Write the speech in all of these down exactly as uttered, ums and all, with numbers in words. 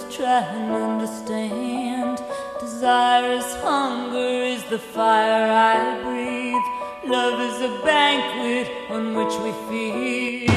try and understand. Desire is hunger, is the fire I breathe. Love is a banquet on which we feed.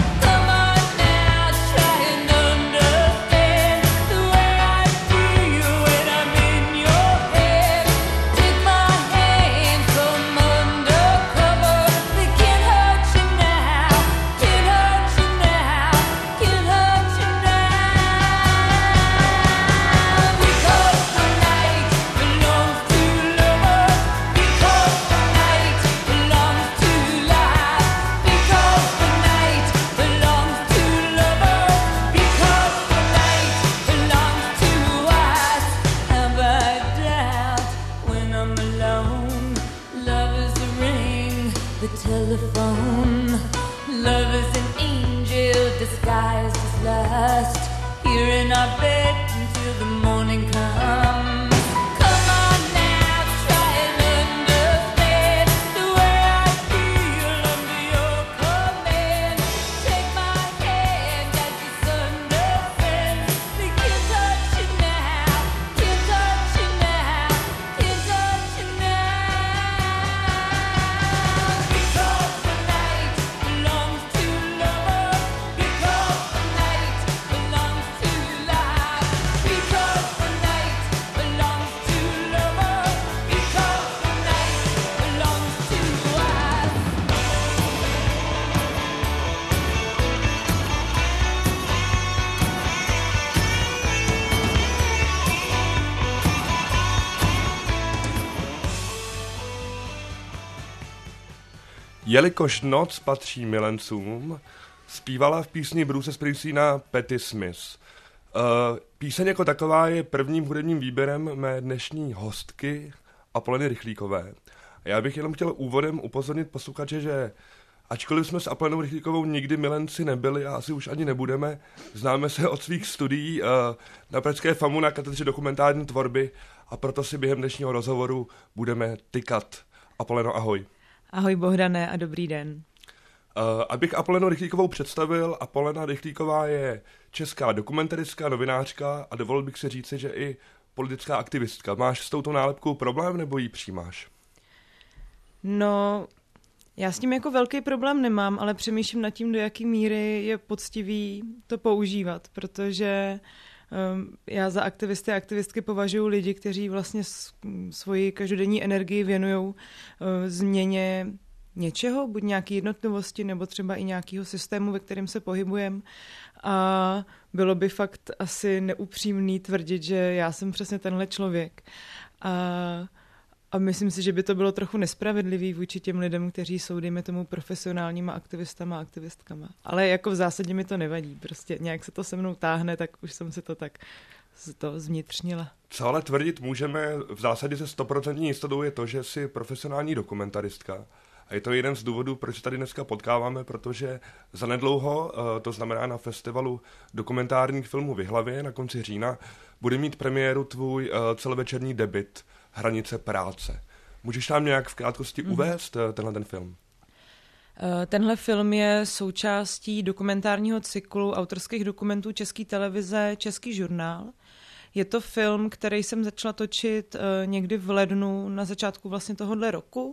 Telephone. Love is an angel disguised as lust. Here in our bed until the morning comes. Come on now, try and understand the way I feel under your command. Take my hand as the sun descends. We can't touch it now, can't touch it now, can't touch it now. Jelikož noc patří milencům, zpívala v písni Bruce Springsteena Patti Smith. Píseň jako taková je prvním hudebním výběrem mé dnešní hostky Apoleny Rychlíkové. A já bych jenom chtěl úvodem upozornit posluchače, že ačkoliv jsme s Apolenou Rychlíkovou nikdy milenci nebyli a asi už ani nebudeme, známe se od svých studií na pražské FAMU na katedře dokumentární tvorby a proto si během dnešního rozhovoru budeme tykat. Apoleno, ahoj. Ahoj Bohdane a dobrý den. Uh, abych Apolenu Rychlíkovou představil, Apolena Rychlíková je česká dokumentaristka, novinářka a dovolil bych si říci, že i politická aktivistka. Máš s touto nálepkou problém nebo ji přijímáš? No, já s tím jako velký problém nemám, ale přemýšlím nad tím, do jaký míry je poctivý to používat, protože um, já za aktivisty a aktivistky považuji lidi, kteří vlastně svoji každodenní energii věnují uh, změně něčeho, buď nějaký jednotlivosti, nebo třeba i nějakého systému, ve kterém se pohybujeme. A bylo by fakt asi neupřímný tvrdit, že já jsem přesně tenhle člověk. A, a myslím si, že by to bylo trochu nespravedlivý vůči těm lidem, kteří jsou, dejme tomu, profesionálníma aktivistama a aktivistkama. Ale jako v zásadě mi to nevadí. Prostě nějak se to se mnou táhne, tak už jsem si to tak to zvnitřnila. Co ale tvrdit můžeme v zásadě se stoprocentní jistotou je to, že jsi profesionální dokumentaristka. A je to jeden z důvodů, proč tady dneska potkáváme, protože zanedlouho, to znamená na festivalu dokumentárních filmů v Jihlavě na konci října, bude mít premiéru tvůj celovečerní debut Hranice práce. Můžeš nám nějak v krátkosti mm. uvést tenhle ten film? Tenhle film je součástí dokumentárního cyklu autorských dokumentů České televize Český žurnál. Je to film, který jsem začala točit někdy v lednu na začátku vlastně tohohle roku.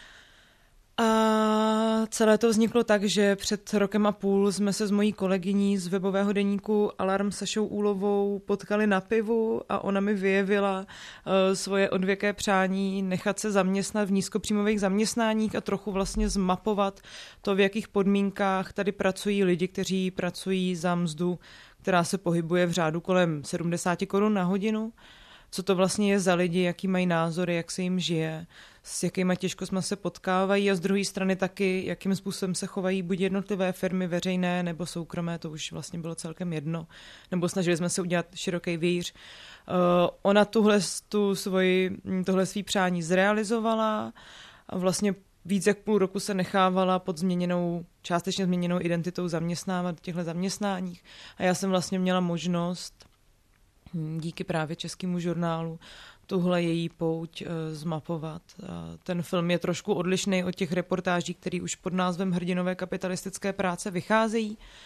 A celé to vzniklo tak, že před rokem a půl jsme se s mojí kolegyní z webového deníku Alarm Sašou Úlovou potkali na pivu a ona mi vyjevila uh, svoje odvěké přání nechat se zaměstnat v nízkopříjmových zaměstnáních a trochu vlastně zmapovat to, v jakých podmínkách tady pracují lidi, kteří pracují za mzdu, která se pohybuje v řádu kolem sedmdesát korun na hodinu. Co to vlastně je za lidi, jaký mají názory, jak se jim žije, s jakýma těžkostmi se potkávají a z druhé strany taky, jakým způsobem se chovají buď jednotlivé firmy veřejné nebo soukromé, to už vlastně bylo celkem jedno, nebo snažili jsme se udělat široký vějíř. Uh, ona tuhle, tu svoji, tohle svý přání zrealizovala a vlastně víc jak půl roku se nechávala pod změněnou, částečně změněnou identitou zaměstnávat v těchto zaměstnáních a já jsem vlastně měla možnost díky právě Českému žurnálu tuhle její pouť e, zmapovat. A ten film je trošku odlišný od těch reportáží, které už pod názvem Hrdinové kapitalistické práce vycházejí.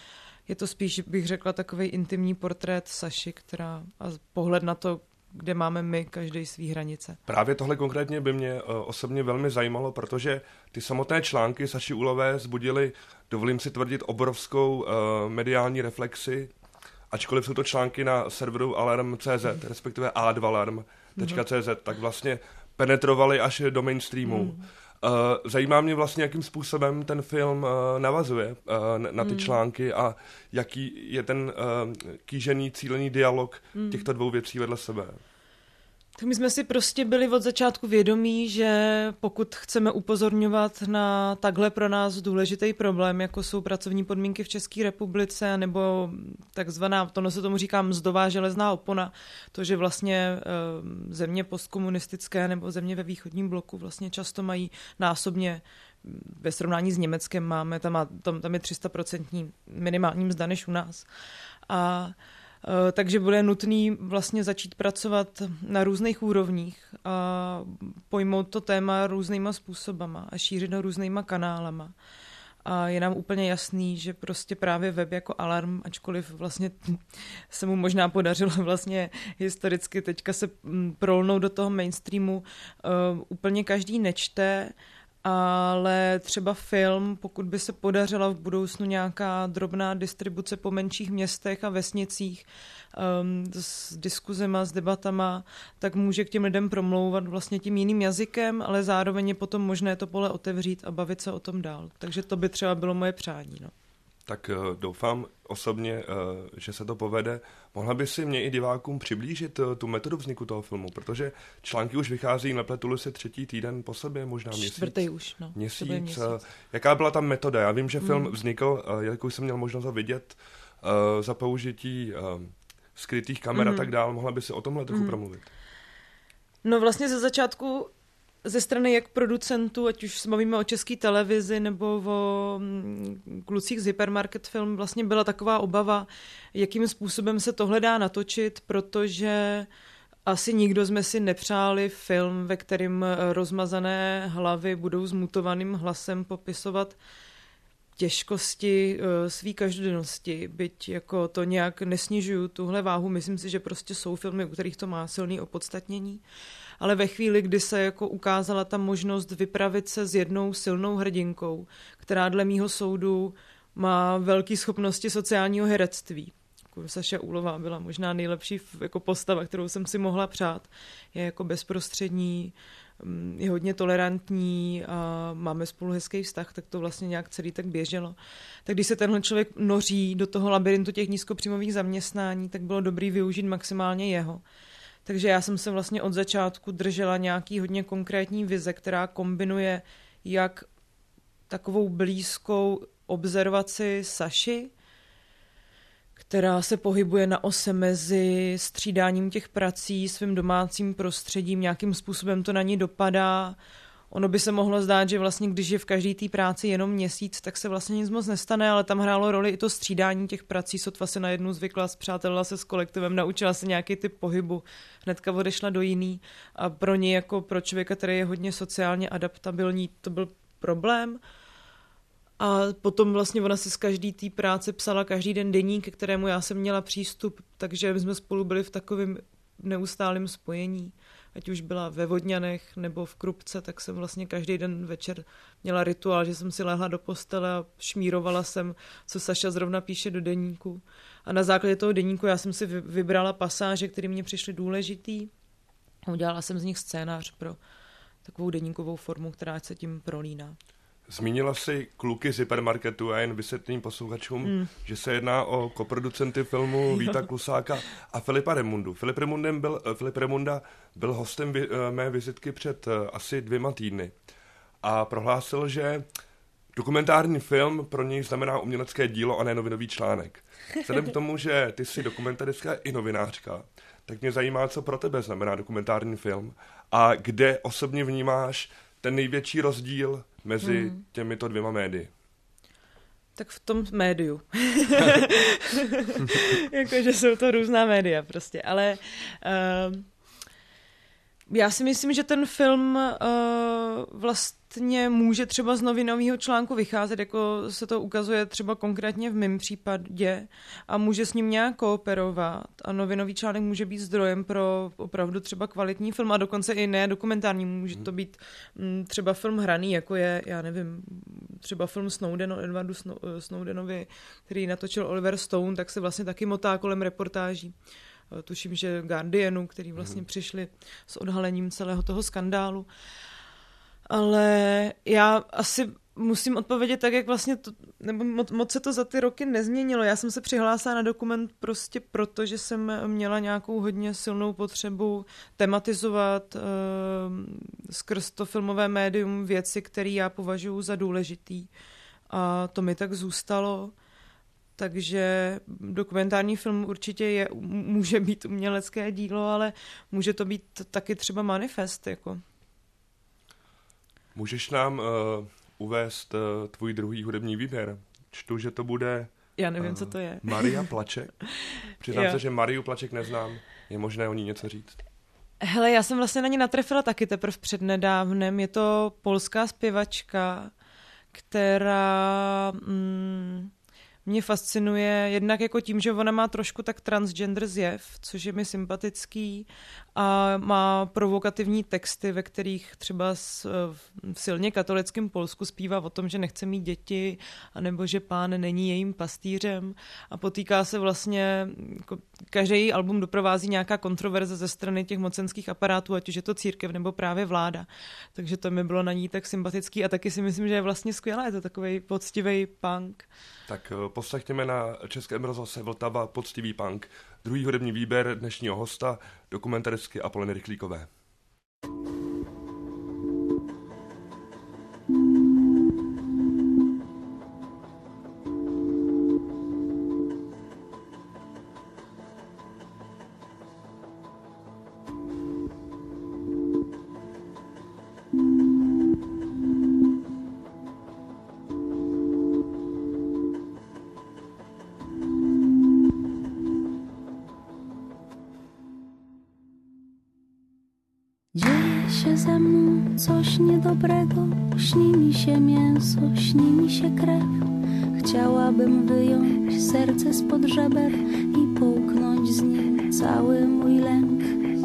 je to spíš, bych řekla, takový intimní portrét Saši, která a pohled na to, kde máme my každý svý hranice. Právě tohle konkrétně by mě uh, osobně velmi zajímalo, protože ty samotné články Saši Úlové vzbudily, dovolím si tvrdit, obrovskou uh, mediální reflexi, ačkoliv jsou to články na serveru alarm tečka cé zet, respektive a dva alarm tečka cé zet, tak vlastně penetrovaly až do mainstreamu. Mm. Uh, zajímá mě vlastně, jakým způsobem ten film uh, navazuje uh, na ty mm. články a jaký je ten uh, kýžený, cílený dialog mm. těchto dvou věcí vedle sebe. Tak my jsme si prostě byli od začátku vědomí, že pokud chceme upozorňovat na takhle pro nás důležitý problém, jako jsou pracovní podmínky v České republice, nebo takzvaná, to se tomu říká mzdová železná opona, to, že vlastně země postkomunistické nebo země ve východním bloku vlastně často mají násobně, ve srovnání s Německem máme, tam, má, tam, tam je tři sta procent minimální mzda než u nás. A takže bude nutný vlastně začít pracovat na různých úrovních a pojmout to téma různýma způsobama a šířit ho různýma kanálama. A je nám úplně jasný, že prostě právě web jako Alarm, ačkoliv vlastně se mu možná podařilo vlastně historicky teďka se prolnout do toho mainstreamu, uh, úplně každý nečte, ale třeba film, pokud by se podařila v budoucnu nějaká drobná distribuce po menších městech a vesnicích um, s diskuzema, s debatama, tak může k těm lidem promlouvat vlastně tím jiným jazykem, ale zároveň je potom možné to pole otevřít a bavit se o tom dál. Takže to by třeba bylo moje přání. No. Tak uh, doufám osobně, uh, že se to povede. Mohla by si mě i divákům přiblížit uh, tu metodu vzniku toho filmu, protože články už vychází, nepletuli se třetí týden po sobě, možná měsíc. Čtvrtý už, no. Měsíc. měsíc. Uh, jaká byla ta metoda? Já vím, že film hmm. vznikl, uh, jelikož jsem měl možnost ho vidět uh, za použití uh, skrytých kamer hmm. a tak dál. Mohla by si o tomhle trochu hmm. promluvit? No vlastně ze začátku ze strany jak producentů, ať už se bavíme o České televizi nebo o klucích z Hypermarket Film, vlastně byla taková obava, jakým způsobem se tohle dá natočit, protože asi nikdo jsme si nepřáli film, ve kterém rozmazané hlavy budou s mutovaným hlasem popisovat těžkosti svý každodennosti, byť jako to nějak nesnižuju tuhle váhu, myslím si, že prostě jsou filmy, u kterých to má silný opodstatnění. Ale ve chvíli, kdy se jako ukázala ta možnost vypravit se s jednou silnou hrdinkou, která dle mýho soudu má velké schopnosti sociálního herectví. Saša Úlová byla možná nejlepší jako postava, kterou jsem si mohla přát. Je jako bezprostřední, je hodně tolerantní a máme spolu hezký vztah, tak to vlastně nějak celý tak běželo. Tak když se tenhle člověk noří do toho labirintu těch nízkopříjmových zaměstnání, tak bylo dobrý využít maximálně jeho. Takže já jsem se vlastně od začátku držela nějaký hodně konkrétní vize, která kombinuje jak takovou blízkou observaci Saši, která se pohybuje na ose mezi střídáním těch prací, svým domácím prostředím, nějakým způsobem to na ní dopadá. Ono by se mohlo zdát, že vlastně když je v každé té práci jenom měsíc, tak se vlastně nic moc nestane, ale tam hrálo roli i to střídání těch prací. Sotva se najednou zvykla, zpřátelila se s kolektivem, naučila se nějaký typ pohybu, hnedka odešla do jiný. A pro ní jako pro člověka, který je hodně sociálně adaptabilní, to byl problém. A potom vlastně ona si z každý té práce psala každý den deník, ke kterému já jsem měla přístup, takže jsme spolu byli v takovém neustálém spojení. Ať už byla ve Vodňanech nebo v Krupce, tak jsem vlastně každý den večer měla rituál, že jsem si lehla do postele a šmírovala jsem, co Saša zrovna píše do deníku. A na základě toho deníku já jsem si vybrala pasáže, které mě přišly důležitý. Udělala jsem z nich scénář pro takovou deníkovou formu, která se tím prolíná. Zmínila jsi kluky z Hypermarketu a jen vysvětlím posluchačům, mm. že se jedná o koproducenty filmu Víta Klusáka a Filipa Remundu. Filip, Remundem byl, Filip Remunda byl hostem vy, mé vizitky před asi dvěma týdny a prohlásil, že dokumentární film pro něj znamená umělecké dílo a ne novinový článek. Vzhledem k tomu, že ty jsi dokumentaristka i novinářka, tak mě zajímá, co pro tebe znamená dokumentární film a kde osobně vnímáš ten největší rozdíl mezi hmm. těmito dvěma médii. Tak v tom médiu. Jakože jsou to různá média prostě, ale uh, Já si myslím, že ten film uh, vlastně může třeba z novinového článku vycházet, jako se to ukazuje třeba konkrétně v mém případě, a může s ním nějak kooperovat. A novinový článek může být zdrojem pro opravdu třeba kvalitní film, a dokonce i ne dokumentární. Může to být m, třeba film hraný, jako je, já nevím, třeba film Snowden o Edwardu Snowdenovi, který natočil Oliver Stone, tak se vlastně taky motá kolem reportáží. Tuším, že Guardianu, který vlastně přišli s odhalením celého toho skandálu. Ale já asi musím odpovědět tak, jak vlastně to, nebo moc, moc se to za ty roky nezměnilo. Já jsem se přihlásila na dokument prostě proto, že jsem měla nějakou hodně silnou potřebu tematizovat uh, skrz to filmové médium věci, které já považuji za důležitý. A to mi tak zůstalo. Takže dokumentární film určitě je, může být umělecké dílo, ale může to být taky třeba manifest. Jako. Můžeš nám uh, uvést uh, tvůj druhý hudební výběr? Čtu, že to bude... Já nevím, uh, co to je. Maria Plaček. Přiznám se, že Mariu Plaček neznám. Je možné o ní něco říct? Hele, já jsem vlastně na ní natrefila taky teprve přednedávnem. Je to polská zpěvačka, která... Mm, mě fascinuje jednak jako tím, že ona má trošku tak transgender zjev, což je mi sympatický, a má provokativní texty, ve kterých třeba v silně katolickém Polsku zpívá o tom, že nechce mít děti, anebo že pán není jejím pastýřem, a potýká se vlastně, jako každý její album doprovází nějaká kontroverze ze strany těch mocenských aparátů, ať už je to církev nebo právě vláda. Takže to mi bylo na ní tak sympatický, a taky si myslím, že je vlastně skvělá, je to takovej poctivý punk. Tak poslechněme na Českém rozhlase Vltava Poctivý punk. Druhý hudební výběr dnešního hosta, dokumentaristky Apoleny Rychlíkové. Dzieje się ze mną coś niedobrego, śni mi się mięso, śni mi się krew. Chciałabym wyjąć serce spod żeber i połknąć z nim cały mój lęk.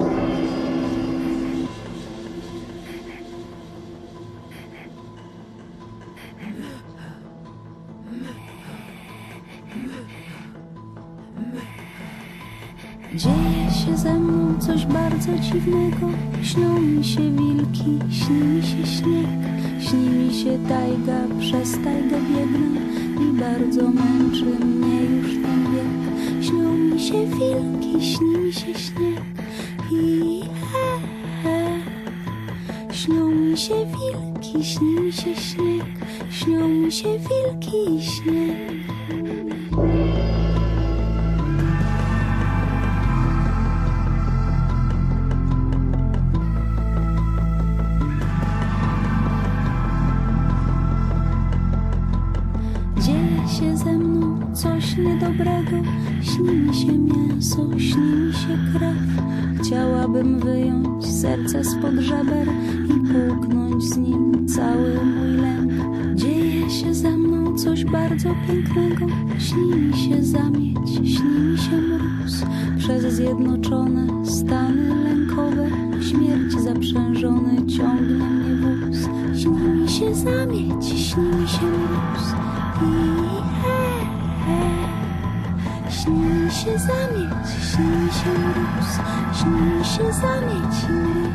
Dzieje się ze mną coś bardzo dziwnego. Śnią mi się wilki, śni mi się śnieg, śni mi się tajga, przez tajgę biegnę i bardzo męczy mnie już ten bieg. Śnią mi się wilki, śni mi się śnieg i he, he. Śnią mi się wilki, śni mi się śnieg, śnią mi się wilki i śnieg. Ze mną coś niedobrego, śni mi się mięso, śni mi się krew. Chciałabym wyjąć serce spod żeber i połknąć z nim cały mój lęk. Dzieje się ze mną coś bardzo pięknego, śni mi się zamieć, śni mi się mróz. Przez zjednoczone stany lękowe, śmierć zaprzężony ciągnie mnie wóz. Śni mi się zamieć, śni mi się mróz i śni mi się zamieć, śni mi się mróz, śni mi się zamieć i mróz.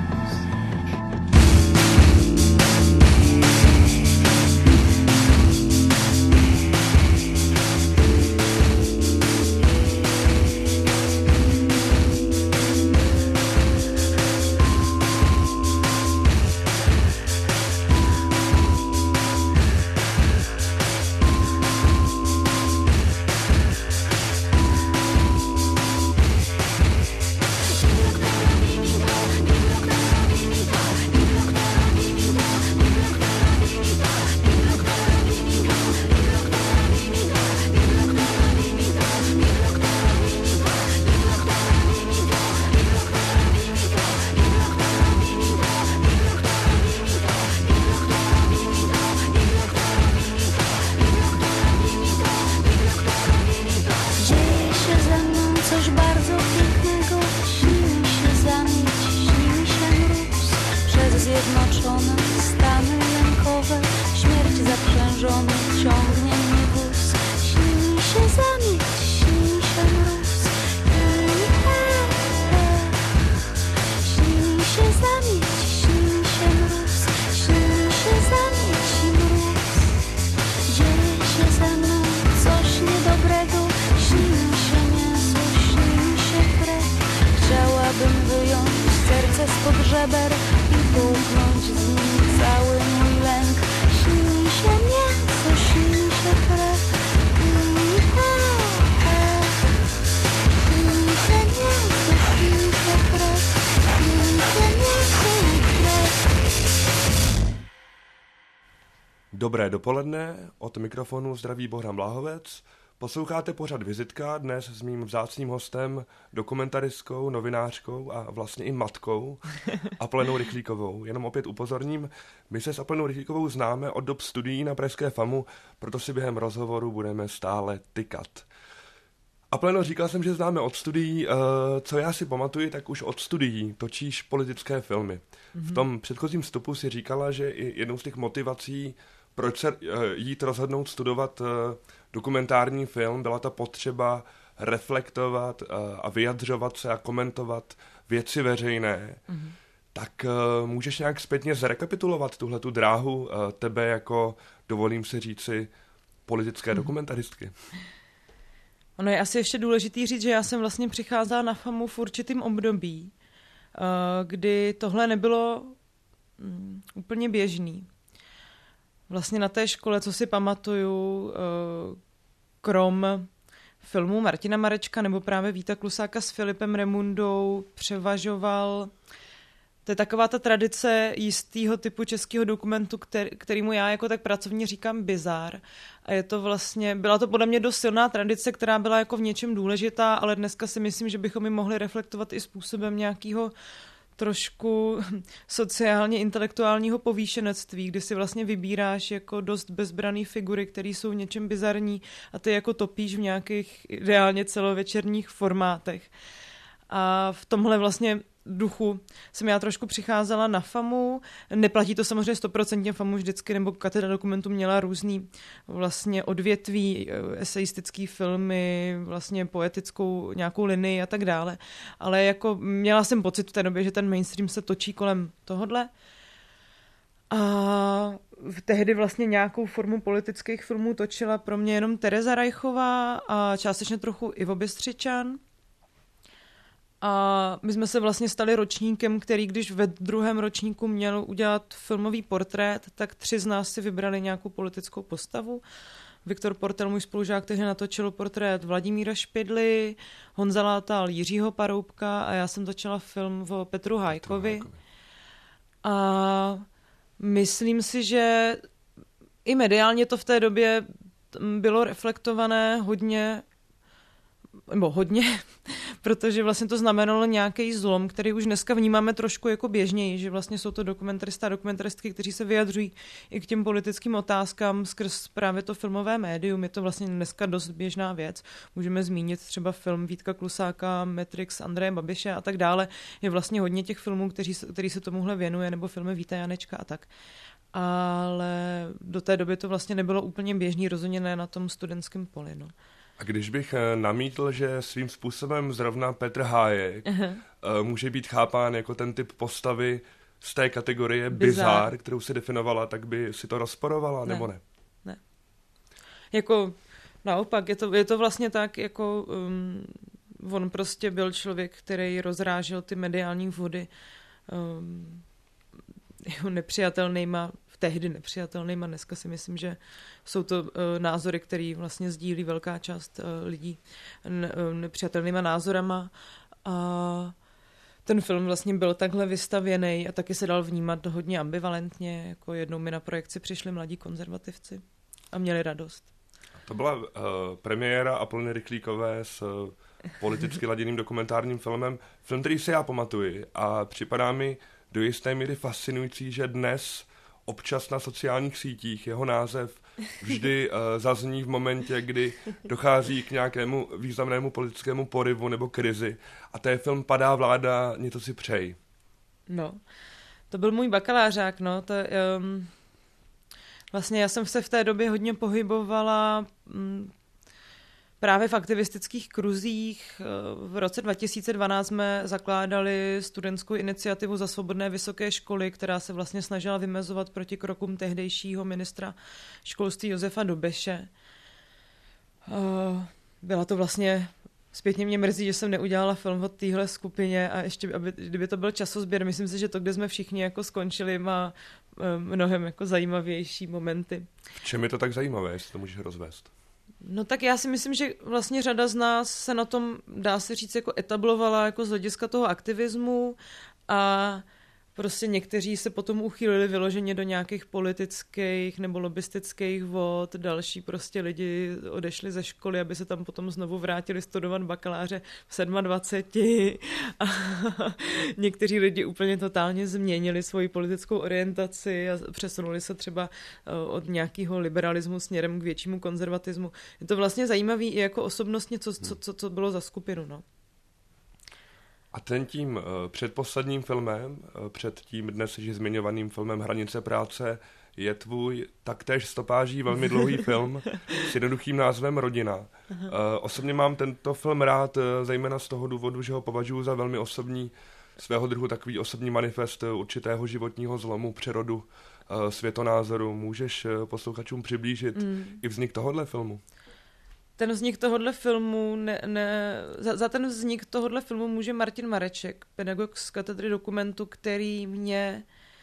żeber i połknąć z nim cały mój lęk. Śni mi się mięso, śni mi się krew. I ha, ha. Śni mi się mięso, śni mi się krew. Śni mi się mięso i krew. Dobré dopoledne, od mikrofonu zdraví Bohdan Bláhovec. Posloucháte pořad Vizitka, dnes s mým vzácným hostem, dokumentaristkou, novinářkou a vlastně i matkou Aplenou Rychlíkovou. Jenom opět upozorním, my se s Aplenou Rychlíkovou známe od dob studií na Pražské FAMu, proto si během rozhovoru budeme stále tykat. Apleno, říkal jsem, že známe od studií, co já si pamatuju, tak už od studií točíš politické filmy. Mm-hmm. V tom předchozím vstupu si říkala, že i jednou z těch motivací, proč se jít rozhodnout studovat dokumentární film, byla ta potřeba reflektovat a vyjadřovat se a komentovat věci veřejné. Mm-hmm. Tak můžeš nějak zpětně zrekapitulovat tuhletu dráhu tebe jako, dovolím si říci, politické mm-hmm. dokumentaristky? Ono je asi ještě důležitý říct, že já jsem vlastně přicházela na FAMu v určitým období, kdy tohle nebylo úplně běžný. Vlastně na té škole, co si pamatuju, krom filmů Martina Marečka nebo právě Víta Klusáka s Filipem Remundou převažoval. To je taková ta tradice jistého typu českého dokumentu, který, kterýmu já jako tak pracovně říkám bizár. A je to vlastně, byla to podle mě dost silná tradice, která byla jako v něčem důležitá, ale dneska si myslím, že bychom ji mohli reflektovat i způsobem nějakého trošku sociálně intelektuálního povýšenectví, kdy si vlastně vybíráš jako dost bezbraný figury, které jsou v něčem bizarní a ty jako topíš v nějakých ideálně celovečerních formátech. A v tomhle vlastně duchu jsem já trošku přicházela na FAMu. Neplatí to samozřejmě stoprocentně, FAMu vždycky, nebo katedra dokumentu měla různý vlastně odvětví, esejistický filmy, vlastně poetickou nějakou linii a tak dále. Ale jako měla jsem pocit v té době, že ten mainstream se točí kolem tohodle. A tehdy vlastně nějakou formu politických filmů točila pro mě jenom Tereza Rajchová a částečně trochu Ivo Bystřičan. A my jsme se vlastně stali ročníkem, který když ve druhém ročníku měl udělat filmový portrét, tak tři z nás si vybrali nějakou politickou postavu. Viktor Portel, můj spolužák, tehdy natočil portrét Vladimíra Špidly, Honza Látal Jiřího Paroubka a já jsem točila film o Petru Hájkovi. A myslím si, že i mediálně to v té době bylo reflektované hodně nebo hodně, protože vlastně to znamenalo nějaký zlom, který už dneska vnímáme trošku jako běžněji, že vlastně jsou to dokumentaristé a dokumentaristky, kteří se vyjadřují i k těm politickým otázkám skrz právě to filmové médium. Je to vlastně dneska dost běžná věc. Můžeme zmínit třeba film Vítka Klusáka, Matrix, Andreje Babiše a tak dále. Je vlastně hodně těch filmů, kteří, který se tomuhle věnuje, nebo filmy Víta Janečka a tak. Ale do té doby to vlastně nebylo úplně běžný, rozhodně ne na tom studentském poli. No. A když bych namítl, že svým způsobem zrovna Petr Hájek uh-huh. může být chápán jako ten typ postavy z té kategorie bizár, kterou si definovala, tak by si to rozporovala, ne. nebo ne? Ne. Jako naopak, je to, je to vlastně tak, jako um, on prostě byl člověk, který rozrážel ty mediální vody um, jeho nepřijatelnýma tehdy nepřijatelným a dneska si myslím, že jsou to uh, názory, které vlastně sdílí velká část uh, lidí ne, uh, nepřijatelnýma názorama a ten film vlastně byl takhle vystavěný a taky se dal vnímat hodně ambivalentně, jako jednou mi na projekci přišli mladí konzervativci a měli radost. To byla uh, premiéra Apleny Rychlíkové s uh, politicky laděným dokumentárním filmem, film, který si já pamatuji a připadá mi do jisté míry fascinující, že dnes občas na sociálních sítích jeho název vždy uh, zazní v momentě, kdy dochází k nějakému významnému politickému poryvu nebo krizi a to je film Padá vláda, něco si přej. No, to byl můj bakalářák, no. To, um, vlastně já jsem se v té době hodně pohybovala um, právě v aktivistických kruzích. V roce dva tisíce dvanáct jsme zakládali studentskou iniciativu za svobodné vysoké školy, která se vlastně snažila vymezovat proti krokům tehdejšího ministra školství Josefa Dobeše. Byla to vlastně Zpětně mě mrzí, že jsem neudělala film od téhle skupině a ještě, aby, kdyby to byl časozběr, myslím si, že to, kde jsme všichni jako skončili, má mnohem jako zajímavější momenty. V čem je to tak zajímavé, jestli to můžeš rozvést? No tak já si myslím, že vlastně řada z nás se na tom, dá se říct, jako etablovala jako z hlediska toho aktivismu a prostě někteří se potom uchýlili vyloženě do nějakých politických nebo lobistických vod, další prostě lidi odešli ze školy, aby se tam potom znovu vrátili studovat bakaláře v dvaceti sedmi a někteří lidi úplně totálně změnili svoji politickou orientaci a přesunuli se třeba od nějakého liberalismu směrem k většímu konzervatismu. Je to vlastně zajímavý i jako osobnostně, co, co, co, co bylo za skupinu, no. A ten tím uh, předposledním filmem, uh, před tím dnes již zmiňovaným filmem Hranice práce, je tvůj taktéž stopáží velmi dlouhý film s jednoduchým názvem Rodina. Uh, osobně mám tento film rád, uh, zejména z toho důvodu, že ho považuji za velmi osobní, svého druhu takový osobní manifest určitého životního zlomu, přerodu, uh, světonázoru. Můžeš uh, posluchačům přiblížit mm. i vznik tohohle filmu? Ten vznik tohohle filmu, ne, ne, za, za ten vznik tohohle filmu může Martin Mareček, pedagog z katedry dokumentu, který mě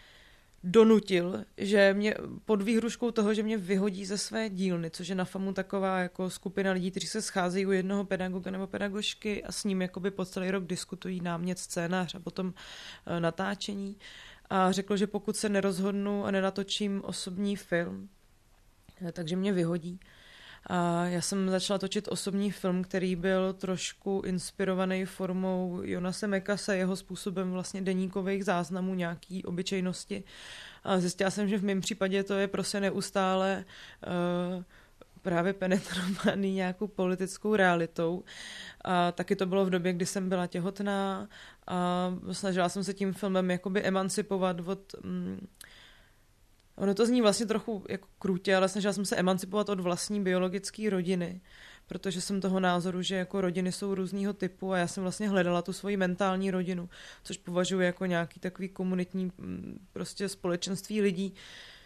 donutil, že mě pod výhruškou toho, že mě vyhodí ze své dílny, což je na FAMu taková jako skupina lidí, kteří se scházejí u jednoho pedagoga nebo pedagožky a s ním jakoby po celý rok diskutují námět, scénář a potom uh, natáčení. A řekl, že pokud se nerozhodnu a nenatočím osobní film, takže mě vyhodí. A já jsem začala točit osobní film, který byl trošku inspirovaný formou Jonase Mekase, jeho způsobem vlastně deníkových záznamů, nějaký obyčejnosti. A zjistila jsem, že v mém případě to je prostě neustále uh, právě penetrovaný nějakou politickou realitou. A taky to bylo v době, kdy jsem byla těhotná a snažila jsem se tím filmem jakoby emancipovat od... Um, Ono to zní vlastně trochu jako krutě, ale snažila jsem se emancipovat od vlastní biologické rodiny, protože jsem toho názoru, že jako rodiny jsou různýho typu a já jsem vlastně hledala tu svoji mentální rodinu, což považuji jako nějaký takový komunitní prostě společenství lidí,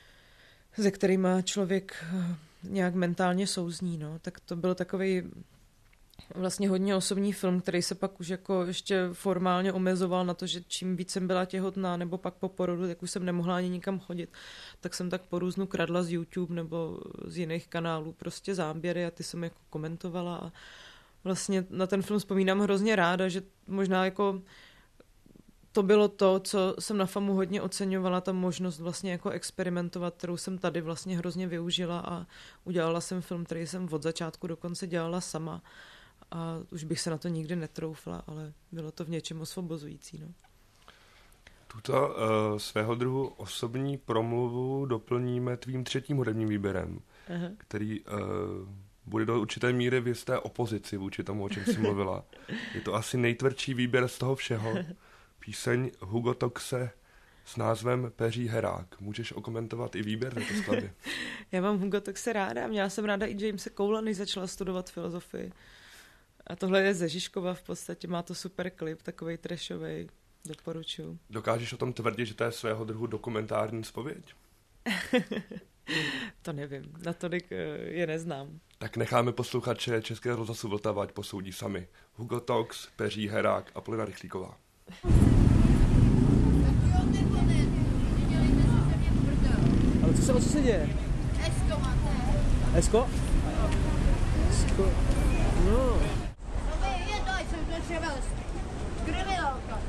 se kterými člověk nějak mentálně souzní. No. Tak to byl takový vlastně hodně osobní film, který se pak už jako ještě formálně omezoval na to, že čím víc jsem byla těhotná nebo pak po porodu, tak už jsem nemohla ani nikam chodit. Tak jsem tak po různu kradla z YouTube nebo z jiných kanálů prostě záběry a ty jsem jako komentovala a vlastně na ten film vzpomínám hrozně ráda, že možná jako to bylo to, co jsem na FAMu hodně oceňovala, ta možnost vlastně jako experimentovat, kterou jsem tady vlastně hrozně využila a udělala jsem film, který jsem od začátku do konce dělala sama. A už bych se na to nikdy netroufla, ale bylo to v něčem osvobozující. No. Tuto uh, svého druhu osobní promluvu doplníme tvým třetím hudebním výběrem, Aha. který uh, bude do určité míry v jisté opozici vůči tomu, o čem jsi mluvila. Je to asi nejtvrdší výběr z toho všeho. Píseň Hugo Toxe s názvem Peří herák. Můžeš okomentovat i výběr této skladby? Já mám Hugo Toxe ráda. Měla jsem ráda i Jamese Coula, než začala studovat filozofii. A tohle je ze Žižkova v podstatě, má to super klip, takovej trashovej, doporučuji. Dokážeš o tom tvrdit, že to je svého druhu dokumentární zpověď? To nevím, natolik je neznám. Tak necháme posluchače Českého rozhlasu Vltava, ať posoudí sami. Hugo Tox, Peří herák a Polina Rychlíková. Ale co se, co se děje? Esko máte. Esko? Esko? No. Je to, jsem to ševel. Skrivilálka.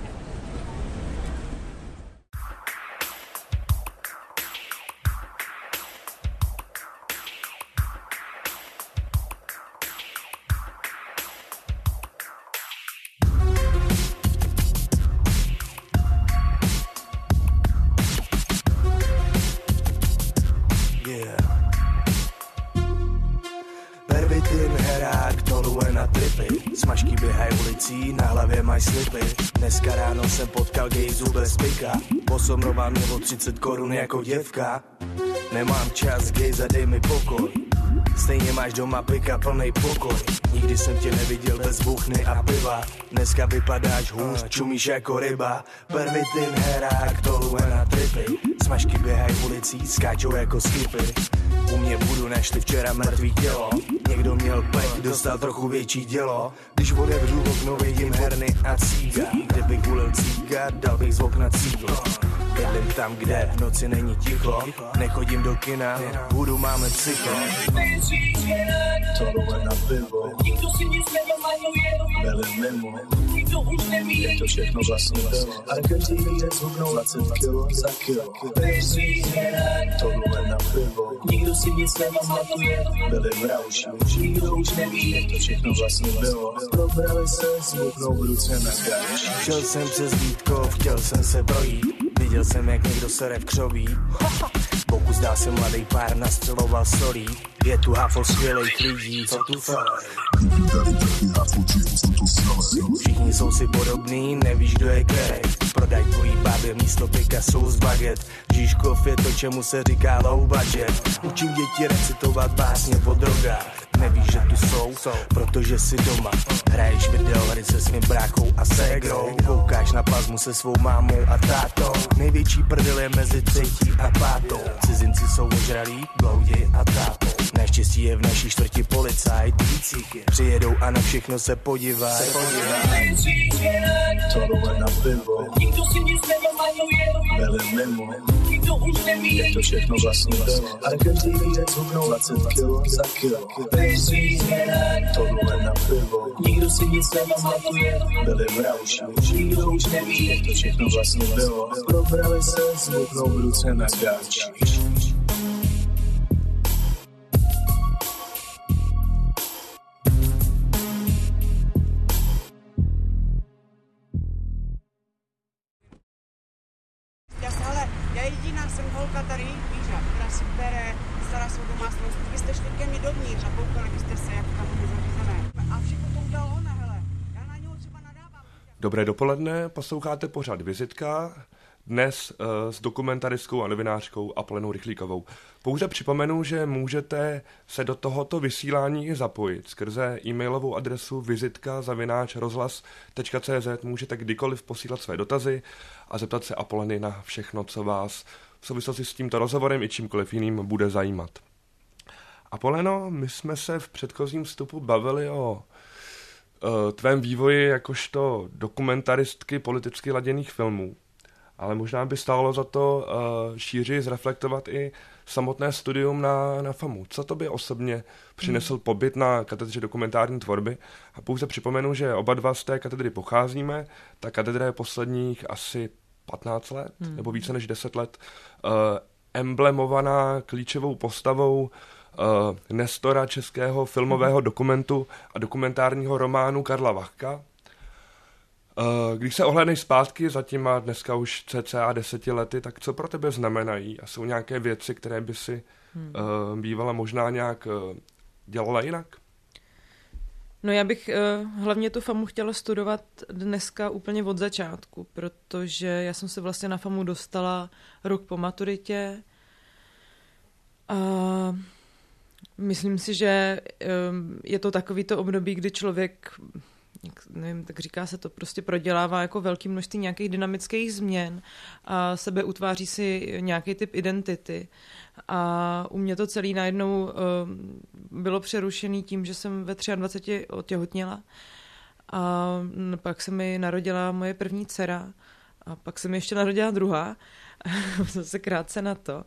Smažky běhaj ulicí, na hlavě maj slipy. Dneska ráno jsem potkal gejzu bez pika. Posomroval mě o třicet korun jako děvka. Nemám čas, gejza, dej mi pokoj. Stejně máš doma pika plnej pokoj. Nikdy jsem tě neviděl bez buchny a piva. Dneska vypadáš hůř, čumíš jako ryba. Pervitin, herák, toluje na tripy. Smažky běhaj ulicí, skáčou jako skipy. U mě budu, našli včera mrtvý tělo. Někdo měl pech, dostal trochu větší dělo. Když otevřu okno, vidím herny a cíga. Kdybych ulil cíga, dal bych z okna cíglo. Bydlím tam, kde v noci není ticho. Nechodím do kina, budu máme psycho. Tohle na pivo, nikdo si nic nepamatuje, byli mimo, nikdo už neví, jak to všechno vlastně bylo. A každý den zhubnou dvacet kilo za kilo. Tohle na pivo, nikdo si nic nepamatuje, byli v rauši, nikdo už neví, jak to všechno vlastně bylo. Probrali se, zhubnou v ruce na gauči. Šel jsem přes Vítkov, chtěl jsem se projít. Viděl jsem, jak někdo sere v křoví. Boku zdá se mladý pár, nastřeloval solí. Je tu hafo skvělejch lidí, co tu felej. Všichni jsou si podobný, nevíš, kdo je který. Prodaj tvojí bábě místo Picasso z baget. Žižkov je to, čemu se říká low budget. Učím děti recitovat básně po drogách. Nevíš, že tu jsou, protože jsi doma. Hraješ videohry se svým bráchou a ségrou. Koukáš na plazmu se svou mámou a tátou. Největší prdel je mezi třetí a pátou. Cizinci jsou ožralí, bloudi a tátou. Naštěstí je v naší čtvrti policajt. Přijedou a na všechno se podívaj. Tohle na pivo, nikdo si nic nepamatuje, byli mimo, nikdo už neví, jak to všechno vlastně bylo. A každý den zhubnou dvacet kilo za kilo. Tohle na pivo, nikdo si nic nepamatuje, byli v rauši, nikdo už neví, jak to všechno vlastně bylo. Probrali se, zhubnou v ruce na gauči. Ale já jediná jsem holka tady, víža, která si bere, stará svou domácnost. Vy jste šli ke mně dovnitř a koukali byste se, jak tam bude zařízené. A všechno to udělal ona, hele. Já na něho třeba nadávám. Dobré dopoledne, posloucháte pořad Vizitka. Dnes uh, s dokumentaristkou a novinářkou Aplenou Rychlíkovou. Pouze připomenu, že můžete se do tohoto vysílání zapojit skrze e-mailovou adresu vizitka zavináč rozhlas tečka cé zet. Můžete kdykoliv posílat své dotazy a zeptat se Apoleny na všechno, co vás v souvislosti s tímto rozhovorem i čímkoliv jiným bude zajímat. Apoleno, my jsme se v předchozím vstupu bavili o uh, tvém vývoji jakožto dokumentaristky politicky laděných filmů. Ale možná by stálo za to uh, šíři zreflektovat i samotné studium na, na FAMu. Co to by osobně přinesl hmm. pobyt na katedře dokumentární tvorby? A pouze připomenu, že oba dva z té katedry pocházíme. Ta katedra je posledních asi patnáct let, hmm. nebo více než deset let, uh, emblemovaná klíčovou postavou uh, nestora českého filmového hmm. dokumentu a dokumentárního románu Karla Vachka. Když se ohlédneš zpátky za těma dneska už cca deseti lety, tak co pro tebe znamenají? A jsou nějaké věci, které by si hmm. uh, bývala možná nějak uh, dělala jinak? No já bych uh, hlavně tu FAMu chtěla studovat dneska úplně od začátku, protože já jsem se vlastně na FAMu dostala rok po maturitě a myslím si, že um, je to takovýto období, kdy člověk... nevím, tak říká se to, prostě prodělává jako velké množství nějakých dynamických změn a sebe utváří si nějaký typ identity. A u mě to celý najednou uh, bylo přerušený tím, že jsem ve dvaceti třech otěhotněla a pak se mi narodila moje první dcera a pak se mi ještě narodila druhá, zase krátce na to.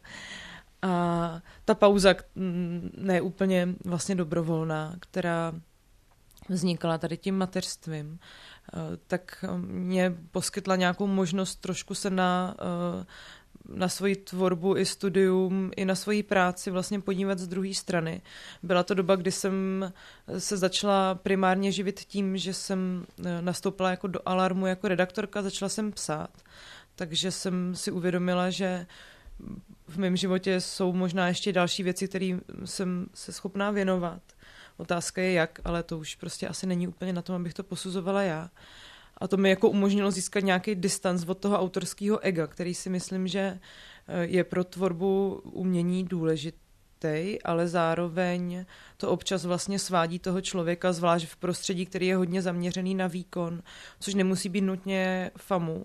A ta pauza, ne úplně vlastně dobrovolná, která vznikla tady tím mateřstvím, tak mě poskytla nějakou možnost trošku se na, na svoji tvorbu i studium, i na svoji práci vlastně podívat z druhé strany. Byla to doba, kdy jsem se začala primárně živit tím, že jsem nastoupila jako do Alarmu jako redaktorka, začala jsem psát, takže jsem si uvědomila, že v mém životě jsou možná ještě další věci, kterým jsem se schopná věnovat. Otázka je jak, ale to už prostě asi není úplně na tom, abych to posuzovala já. A to mi jako umožnilo získat nějaký distanc od toho autorského ega, který si myslím, že je pro tvorbu umění důležitý, ale zároveň to občas vlastně svádí toho člověka, zvlášť v prostředí, který je hodně zaměřený na výkon, což nemusí být nutně FAMu,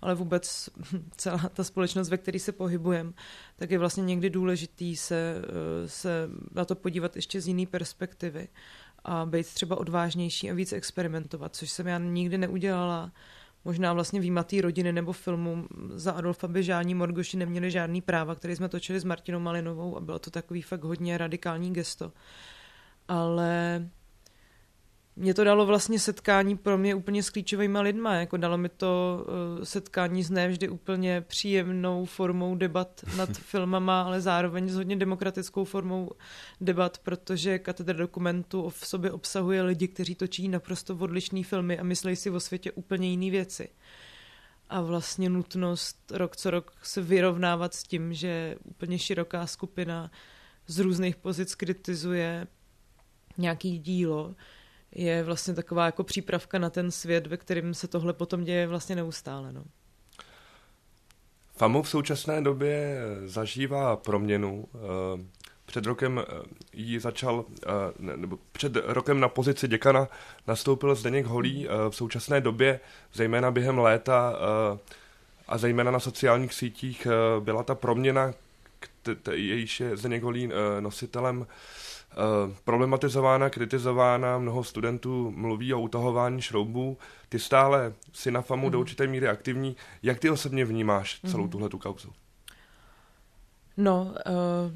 ale vůbec celá ta společnost, ve které se pohybujeme, tak je vlastně někdy důležitý se, se na to podívat ještě z jiné perspektivy a být třeba odvážnější a víc experimentovat, což jsem já nikdy neudělala. Možná vlastně výjimatý rodiny nebo filmu za Adolfa Bežání Morgoši neměli žádný práva, který jsme točili s Martinou Malinovou a bylo to takový fakt hodně radikální gesto. Ale mě to dalo vlastně setkání pro mě úplně s klíčovými lidma, jako dalo mi to uh, setkání s ne vždy úplně příjemnou formou debat nad filmama, ale zároveň s hodně demokratickou formou debat, protože Katedra dokumentu v sobě obsahuje lidi, kteří točí naprosto odlišný filmy a myslejí si o světě úplně jiné věci. A vlastně nutnost rok co rok se vyrovnávat s tím, že úplně široká skupina z různých pozic kritizuje nějaký dílo, je vlastně taková jako přípravka na ten svět, ve kterém se tohle potom děje vlastně neustále. No. FAMU v současné době zažívá proměnu. Před rokem jí začal, nebo před rokem na pozici děkana nastoupil Zdeněk Holý. V současné době, zejména během léta a zejména na sociálních sítích, byla ta proměna, jejíž je Zdeněk Holý nositelem, problematizována, kritizována, mnoho studentů mluví o utahování šroubů. Ty stále si na FAMu mm. do určité míry aktivní. Jak ty osobně vnímáš celou mm. tuhletu kauzu? No, uh,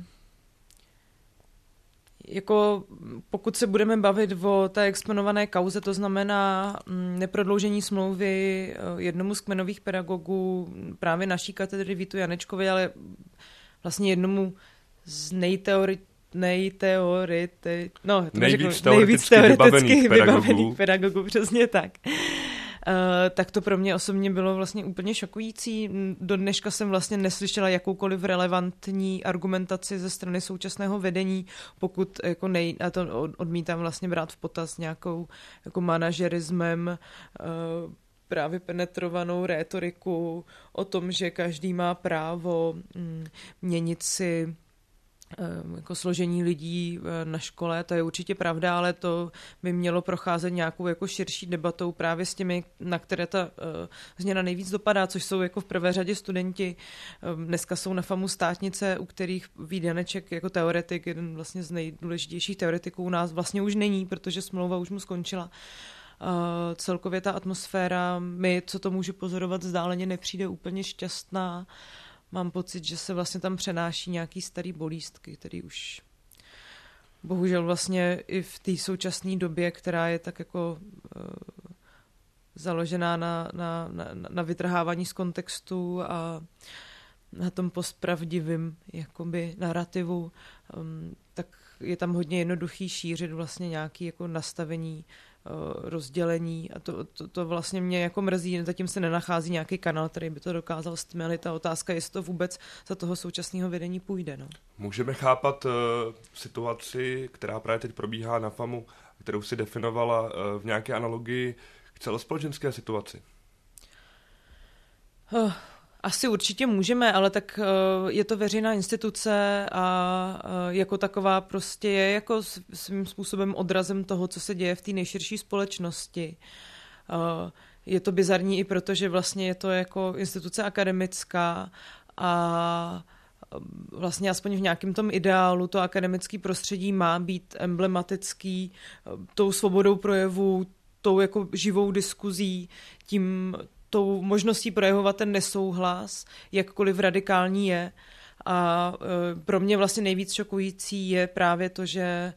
jako pokud se budeme bavit o té exponované kauze, to znamená um, neprodloužení smlouvy uh, jednomu z kmenových pedagogů právě naší katedry Vítu Janečkovi, ale vlastně jednomu z nejteorit nejteority, no, to nejvíc, řeknu, teoreticky nejvíc teoreticky vybavených pedagogů. vybavených pedagogů, přesně tak. Uh, tak to pro mě osobně bylo vlastně úplně šokující. Do dneška jsem vlastně neslyšela jakoukoliv relevantní argumentaci ze strany současného vedení, pokud jako nej, a to odmítám vlastně brát v potaz nějakou jako manažerismem uh, právě penetrovanou rétoriku o tom, že každý má právo mm, měnit si jako složení lidí na škole, to je určitě pravda, ale to by mělo procházet nějakou jako širší debatou právě s těmi, na které ta uh, změna nejvíc dopadá, což jsou jako v prvé řadě studenti. Um, dneska jsou na FAMu státnice, u kterých Vít Janeček jako teoretik, jeden vlastně z nejdůležitějších teoretiků u nás vlastně už není, protože smlouva už mu skončila. Uh, celkově ta atmosféra, my, co to můžu pozorovat, vzdáleně nepřijde úplně šťastná. Mám pocit, že se vlastně tam přenáší nějaký starý bolístky, který už bohužel vlastně i v té současné době, která je tak jako uh, založená na, na, na, na vytrhávání z kontextu a na tom postpravdivým jakoby narrativu, um, tak je tam hodně jednoduchý šířit vlastně nějaké jako nastavení rozdělení a to, to, to vlastně mě jako mrzí, zatím se nenachází nějaký kanál, který by to dokázal stmelit. Ta otázka, jestli to vůbec za toho současného vedení půjde. No. Můžeme chápat uh, situaci, která právě teď probíhá na FAMu, kterou si definovala uh, v nějaké analogii k celospolečenské situaci? Uh. Asi určitě můžeme, ale tak uh, je to veřejná instituce a uh, jako taková prostě je jako svým způsobem odrazem toho, co se děje v té nejširší společnosti. Uh, je to bizarní i proto, že vlastně je to jako instituce akademická a vlastně aspoň v nějakém tom ideálu to akademické prostředí má být emblematický uh, tou svobodou projevu, tou jako živou diskuzí, tím tou možností projevovat ten nesouhlas, jakkoliv radikální je. A e, pro mě vlastně nejvíc šokující je právě to, že e,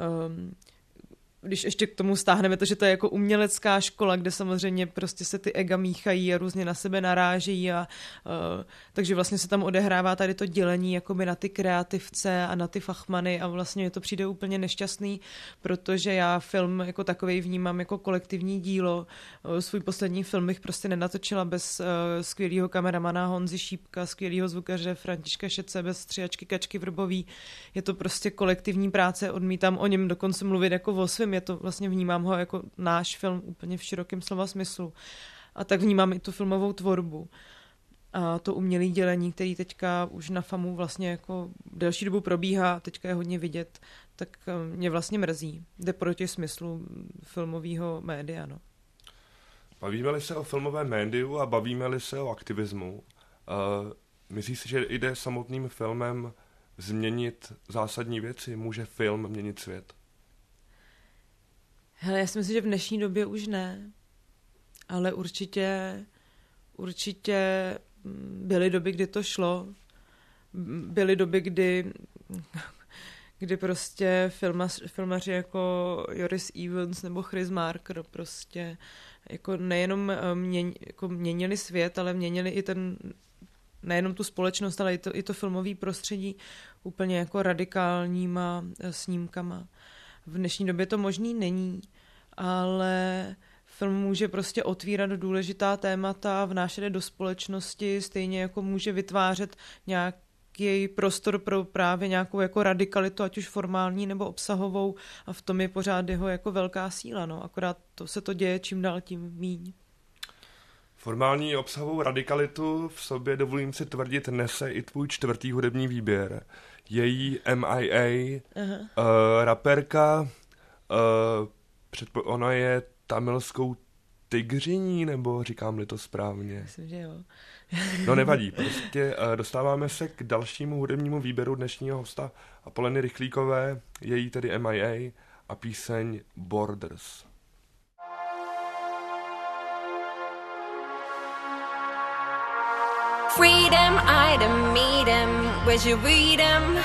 když ještě k tomu stáhneme to, že to je jako umělecká škola, kde samozřejmě prostě se ty ega míchají a různě na sebe narážejí a uh, takže vlastně se tam odehrává tady to dělení jakoby na ty kreativce a na ty fachmany a vlastně mi to přijde úplně nešťastný, protože já film jako takovej vnímám jako kolektivní dílo. Uh, svůj poslední film bych prostě nenatočila bez uh, skvělého kameramana Honzy Šípka, skvělého zvukaře Františka Šece, bez stříhačky Kačky Vrbový. Je to prostě kolektivní práce, odmítám o něm dokonce mluvit jako o svém. Je to vlastně vnímám ho jako náš film úplně v širokém slova smyslu. A tak vnímám i tu filmovou tvorbu. A to umělé dělení, který teďka už na FAMu vlastně jako delší dobu probíhá, teďka je hodně vidět, tak mě vlastně mrzí. Jde proti smyslu filmového média, no. Bavíme-li se o filmovém médiu a bavíme-li se o aktivismu, uh, myslíš si, že jde samotným filmem změnit zásadní věci? Může film měnit svět? Hele, já si myslím, že v dnešní době už ne, ale určitě, určitě byly doby, kdy to šlo. Byly doby, kdy, kdy prostě filmař, filmaři jako Joris Evans nebo Chris Marker prostě jako nejenom měn, jako měnili svět, ale měnili i ten, nejenom tu společnost, ale i to, i to filmové prostředí úplně jako radikálníma snímkama. V dnešní době to možný není, ale film může prostě otvírat důležitá témata, vnášet do společnosti, stejně jako může vytvářet nějaký prostor pro právě nějakou jako radikalitu, ať už formální nebo obsahovou, a v tom je pořád jeho jako velká síla, no, akorát to se to děje čím dál tím míň. Formální obsahovou radikalitu v sobě, dovolím si tvrdit, nese i tvůj čtvrtý hudební výběr. Její M I A, uh, raperka, uh, předpo- ona je tamilskou tygřiní, nebo říkám-li to správně? Myslím, že jo. No nevadí, prostě uh, dostáváme se k dalšímu hudebnímu výběru dnešního hosta Apoleny Rychlíkové, její tedy M I A a píseň Borders. Freedom, item, meet 'em, where'd you read 'em?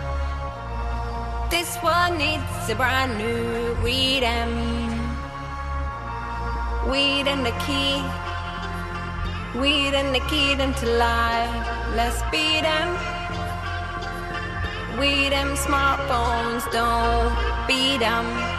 This one needs a brand new read 'em. Weed and the key, weed and the key to life. Let's beat 'em. Weed 'em smartphones, don't beat 'em.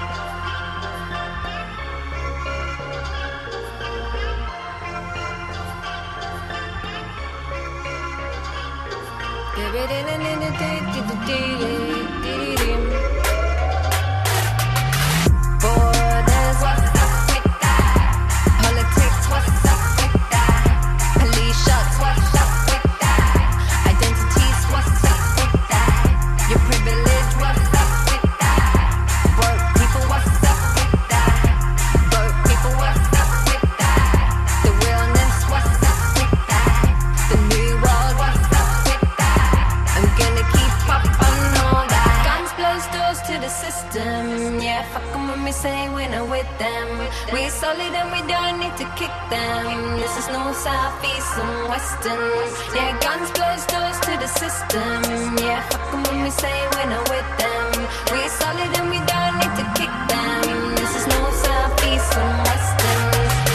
Borders, what's up with that? Politics, what's up with that? Police shots, what's up with that? Identities, what's up with that? Your privilege, what's up with that? Broke people, what's up with that? Broke people, what's up with that? The realness, what's up with that? The new world, what's up with that? I'm gonna keep up on all that. Guns blows doors to the system. Yeah, fuck 'em when we say we're not with them. We're solid and we don't need to kick them. This is no south, east and western. Yeah, guns blows doors to the system. Yeah, fuck 'em when we say we're not with them. We're solid and we don't need to kick them. This is no south, east and western.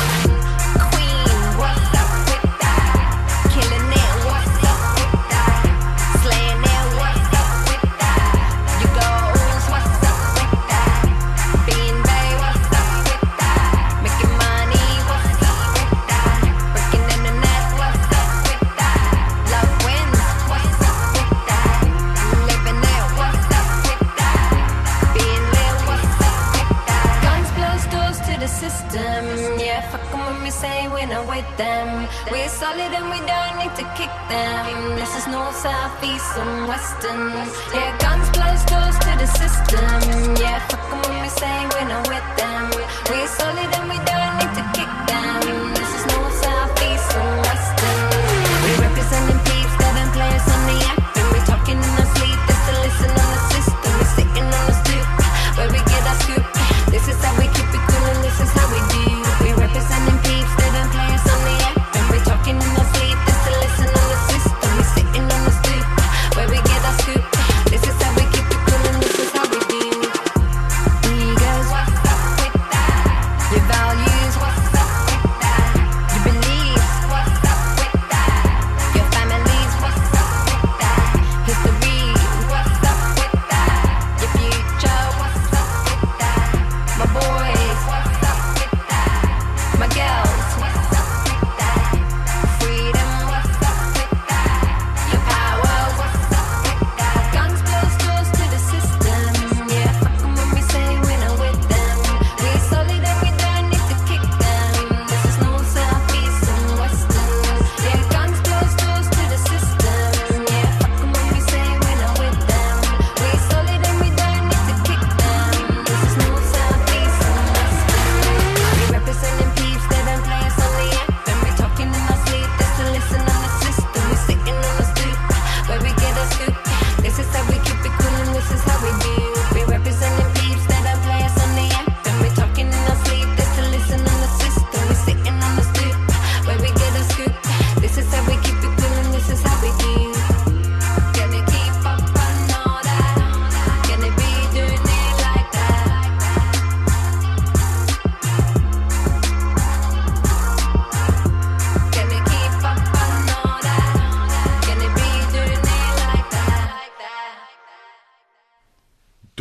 Queen, what's up with that? Killing it, what's up with that? Slaying it, what's up with that? You goals, what's up with that? Being bay, what's up with that? Making money, what's up with that? Breaking in the net, what's up with that? Love wins, what's up with that? Living it, what's up with that? Being lit, what's up with that? Guns blows doors to the system. Yeah, fuck 'em when we say we're not with them. We're solid and we don't need to kick them. This is no south, east and western. Yeah, guns blows doors to the system. Yeah, fuck 'em when we say we're not with them. We're solid and we don't need to kick them. This is no south, east and western. We're representing peeps that and players on the act. And we're talking in our sleep, just to listen on the system. We're sitting on the stoop, where we get our scoop. This is how we keep it cool and this is how we do. We're representing peeps that and players on the act. And we're talking in our sleep, just to listen on the system. We're sitting on the stoop, where we get our scoop. This is how we keep it cool and this is how we do. Egos, what's up with that? Your values,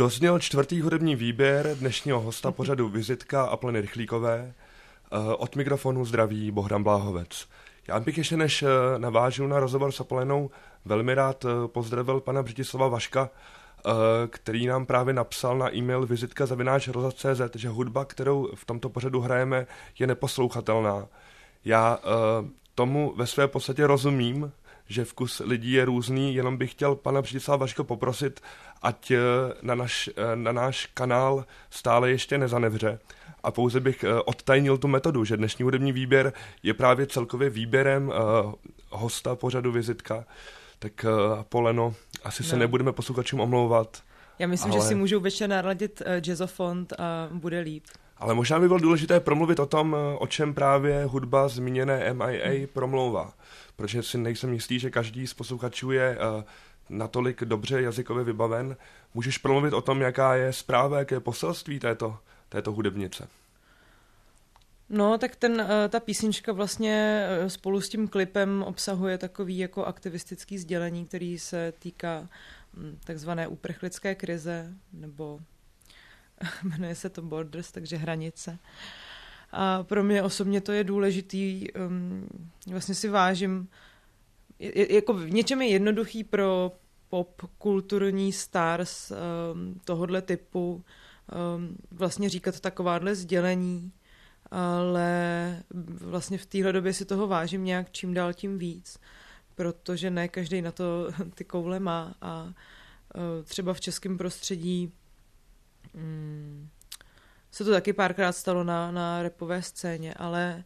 Dozněl čtvrtý hudební výběr dnešního hosta pořadu Vizitka a Pleny Rychlíkové. Od mikrofonu zdraví Bohdan Bláhovec. Já bych ještě než navážu na rozhovor s Apolenou velmi rád pozdravil pana Břetislava Vaška, který nám právě napsal na e-mail vizitka zavináč rozhlas tečka cé zet, že hudba, kterou v tomto pořadu hrajeme, je neposlouchatelná. Já tomu ve své podstatě rozumím, že vkus lidí je různý, jenom bych chtěl pana Břetislava Vaška poprosit, ať na, naš, na náš kanál stále ještě nezanevře. A pouze bych odtajnil tu metodu, že dnešní hudební výběr je právě celkově výběrem uh, hosta pořadu Vizitka. Tak uh, Apoleno, asi no. se nebudeme posluchačům omlouvat. Já myslím, ale... že si můžou večer naladit uh, jazzofont a bude líp. Ale možná by bylo důležité promluvit o tom, o čem právě hudba zmíněné M I A hmm. promlouvá. Protože si nejsem jistý, že každý z posluchačů je uh, natolik dobře jazykově vybaven. Můžeš promluvit o tom, jaká je zpráva, jaké je poselství této, této hudebnice? No, tak ten, ta písnička vlastně spolu s tím klipem obsahuje takový jako aktivistický sdělení, který se týká takzvané uprchlické krize, nebo jmenuje se to Borders, takže hranice. A pro mě osobně to je důležitý, vlastně si vážím, jako v něčem je jednoduchý pro pop kulturní stars tohodle typu vlastně říkat takováhle sdělení, ale vlastně v téhle době si toho vážím nějak čím dál tím víc, protože ne každý na to ty koule má a třeba v českém prostředí hmm, se to taky párkrát stalo na, na rapové scéně, ale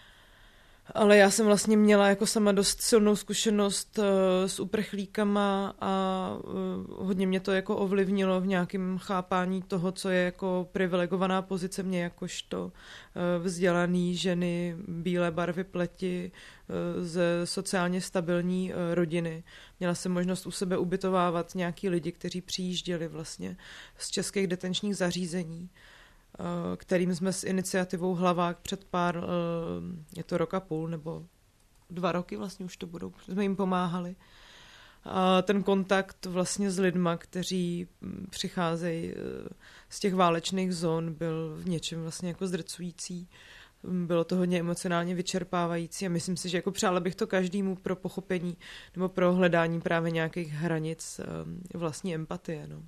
Ale já jsem vlastně měla jako sama dost silnou zkušenost uh, s uprchlíkama a uh, hodně mě to jako ovlivnilo v nějakém chápání toho, co je jako privilegovaná pozice mě jakožto uh, vzdělaný ženy, bílé barvy pleti, uh, ze sociálně stabilní uh, rodiny. Měla jsem možnost u sebe ubytovávat nějaký lidi, kteří přijížděli vlastně z českých detenčních zařízení, kterým jsme s iniciativou Hlavák před pár, je to rok a půl, nebo dva roky vlastně už to budou, jsme jim pomáhali. A ten kontakt vlastně s lidma, kteří přicházejí z těch válečných zón, byl v něčem vlastně jako zdrcující. Bylo to hodně emocionálně vyčerpávající a myslím si, že jako přála bych to každému pro pochopení nebo pro hledání právě nějakých hranic vlastní empatie. No.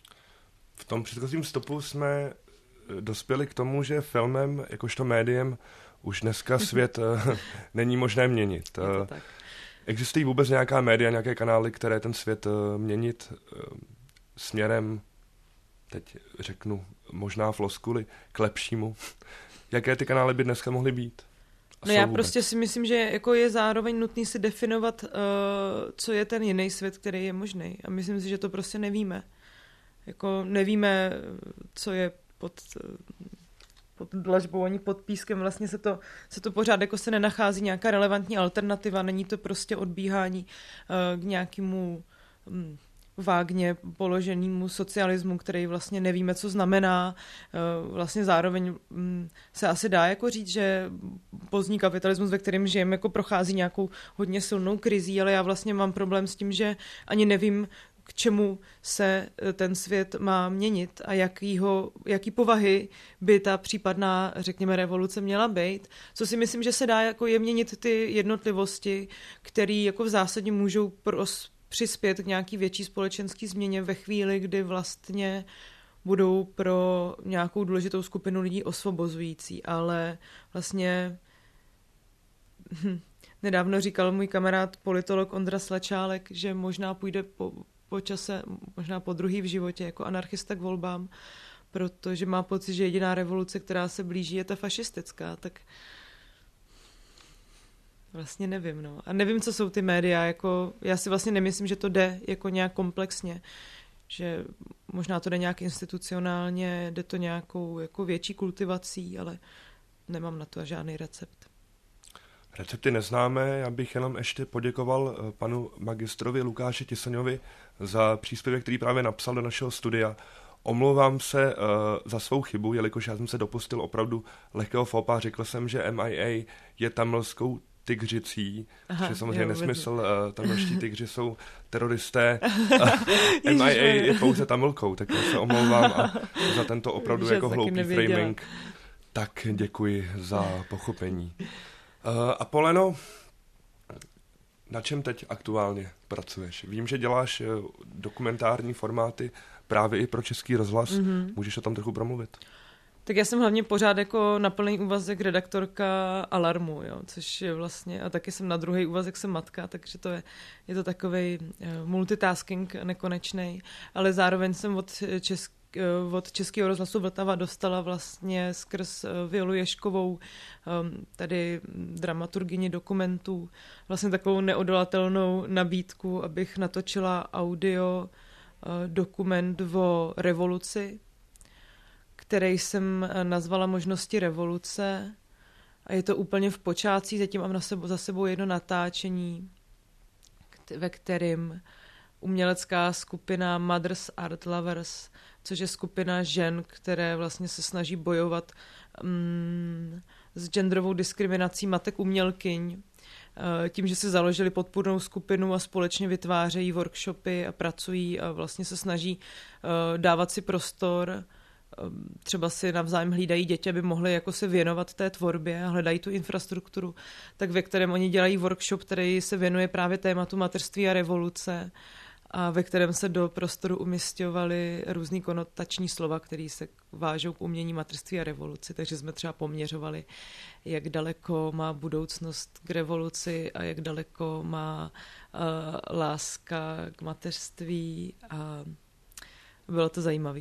V tom předchozím stopu jsme dospěli k tomu, že filmem, jakožto médiem, už dneska svět není možné měnit. Existují vůbec nějaká média, nějaké kanály, které ten svět měnit směrem, teď řeknu možná floskuly, k lepšímu? Jaké ty kanály by dneska mohly být? No já vůbec? Prostě si myslím, že jako je zároveň nutný si definovat, uh, co je ten jiný svět, který je možný. A myslím si, že to prostě nevíme. Jako nevíme, co je pod, pod dlažbou ani pod pískem, vlastně se to, se to pořád jako se nenachází nějaká relevantní alternativa, není to prostě odbíhání uh, k nějakému um, vágně položenému socialismu, který vlastně nevíme, co znamená. Uh, vlastně zároveň um, se asi dá jako říct, že pozdní kapitalismus, ve kterém žijeme, jako prochází nějakou hodně silnou krizí, ale já vlastně mám problém s tím, že ani nevím, k čemu se ten svět má měnit a jakýho, jaký povahy by ta případná, řekněme, revoluce měla být. Co si myslím, že se dá jako je měnit ty jednotlivosti, které jako v zásadě můžou pros, přispět k nějaký větší společenský změně ve chvíli, kdy vlastně budou pro nějakou důležitou skupinu lidí osvobozující, ale vlastně hm, nedávno říkal můj kamarád politolog Ondra Slačálek, že možná půjde po po čase, možná po druhý v životě, jako anarchista k volbám, protože má pocit, že jediná revoluce, která se blíží, je ta fašistická, tak vlastně nevím, no. A nevím, co jsou ty média, jako, já si vlastně nemyslím, že to jde jako nějak komplexně, že možná to jde nějak institucionálně, jde to nějakou jako větší kultivací, ale nemám na to žádný recept. Recepty neznáme, já bych jenom ještě poděkoval panu magistrovi Lukáši Tisaňovi za příspěvek, který právě napsal do našeho studia. Omlouvám se uh, za svou chybu, jelikož já jsem se dopustil opravdu lehkého fópa. Řekl jsem, že M I A je tamilskou tygřicí, Aha, což je samozřejmě jo, nesmysl, uh, tamnoští tygři jsou teroristé, M I A je pouze Tamilkou, tak já se omlouvám a za tento opravdu Že jako hloupý nevěděla. framing, tak děkuji za pochopení. Uh, Apoleno, na čem teď aktuálně pracuješ? Vím, že děláš dokumentární formáty právě i pro Český rozhlas. Mm-hmm. Můžeš o tom trochu promluvit? Tak já jsem hlavně pořád jako na plný úvazek redaktorka Alarmu, jo, což je vlastně, a taky jsem na druhý úvazek jsem matka, takže to je, je to takovej uh, multitasking nekonečnej, ale zároveň jsem od, česk, uh, od Českého rozhlasu Vltava dostala vlastně skrz uh, Violu Ježkovou, um, tady dramaturgyni dokumentů, vlastně takovou neodolatelnou nabídku, abych natočila audio uh, dokument o revoluci, který jsem nazvala Možnosti revoluce. A je to úplně v počátcích, zatím mám na sebou, za sebou jedno natáčení, ve kterém umělecká skupina Mothers Art Lovers, což je skupina žen, které vlastně se snaží bojovat um, s genderovou diskriminací matek umělkyň, uh, tím, že si založili podpůrnou skupinu a společně vytvářejí workshopy a pracují a vlastně se snaží uh, dávat si prostor, třeba si navzájem hlídají děti, aby mohli jako se věnovat té tvorbě a hledají tu infrastrukturu, tak ve kterém oni dělají workshop, který se věnuje právě tématu mateřství a revoluce a ve kterém se do prostoru umisťovaly různý konotační slova, které se vážou k umění mateřství a revoluci, takže jsme třeba poměřovali, jak daleko má budoucnost k revoluci a jak daleko má uh, láska k mateřství a bylo to zajímavé.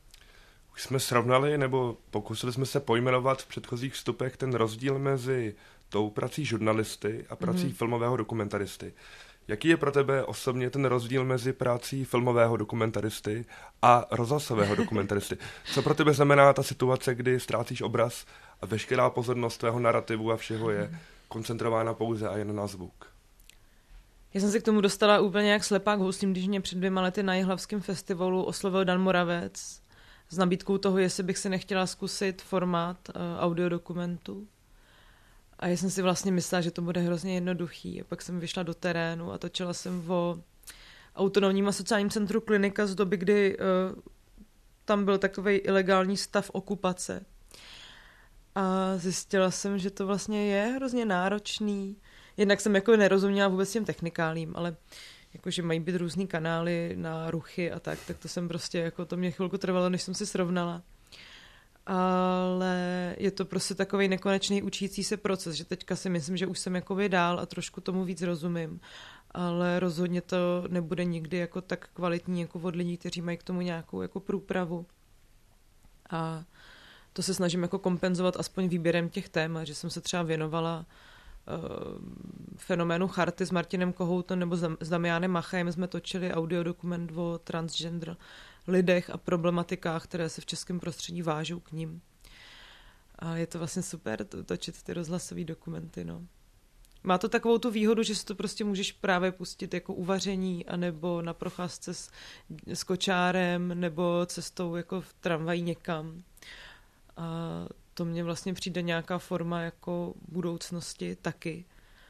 Už jsme srovnali, nebo pokusili jsme se pojmenovat v předchozích vstupech ten rozdíl mezi tou prací žurnalisty a prací mm. filmového dokumentaristy. Jaký je pro tebe osobně ten rozdíl mezi prací filmového dokumentaristy a rozhlasového dokumentaristy? Co pro tebe znamená ta situace, kdy ztrácíš obraz a veškerá pozornost tvého narrativu a všeho je koncentrována pouze a jen na zvuk? Já jsem se k tomu dostala úplně jak slepá k houslím, když mě před dvěma lety na Jihlavském festivalu oslovil Dan Moravec s nabídkou toho, jestli bych si nechtěla zkusit formát uh, audiodokumentu. A já jsem si vlastně myslela, že to bude hrozně jednoduchý. A pak jsem vyšla do terénu a točila jsem o autonomním a sociálním centru Klinika z doby, kdy uh, tam byl takovej ilegální stav okupace. A zjistila jsem, že to vlastně je hrozně náročný. Jednak jsem jako nerozuměla vůbec těm technikálím, ale jakože mají být různý kanály na ruchy a tak, tak to jsem prostě, jako to mě chvilku trvalo, než jsem si srovnala. Ale je to prostě takovej nekonečný učící se proces, že teďka si myslím, že už jsem jakoby dál a trošku tomu víc rozumím, ale rozhodně to nebude nikdy jako tak kvalitní jako od lidí, kteří mají k tomu nějakou jako průpravu. A to se snažím jako kompenzovat aspoň výběrem těch témat, že jsem se třeba věnovala fenoménu Charty s Martinem Kohoutem nebo s Damianem Machajem jsme točili audiodokument o transgender lidech a problematikách, které se v českém prostředí vážou k nim. A je to vlastně super točit ty rozhlasové dokumenty, no. Má to takovou tu výhodu, že si to prostě můžeš právě pustit jako uvaření, anebo na procházce s, s kočárem, nebo cestou jako v tramvaji někam. A to mně vlastně přijde nějaká forma jako budoucnosti taky.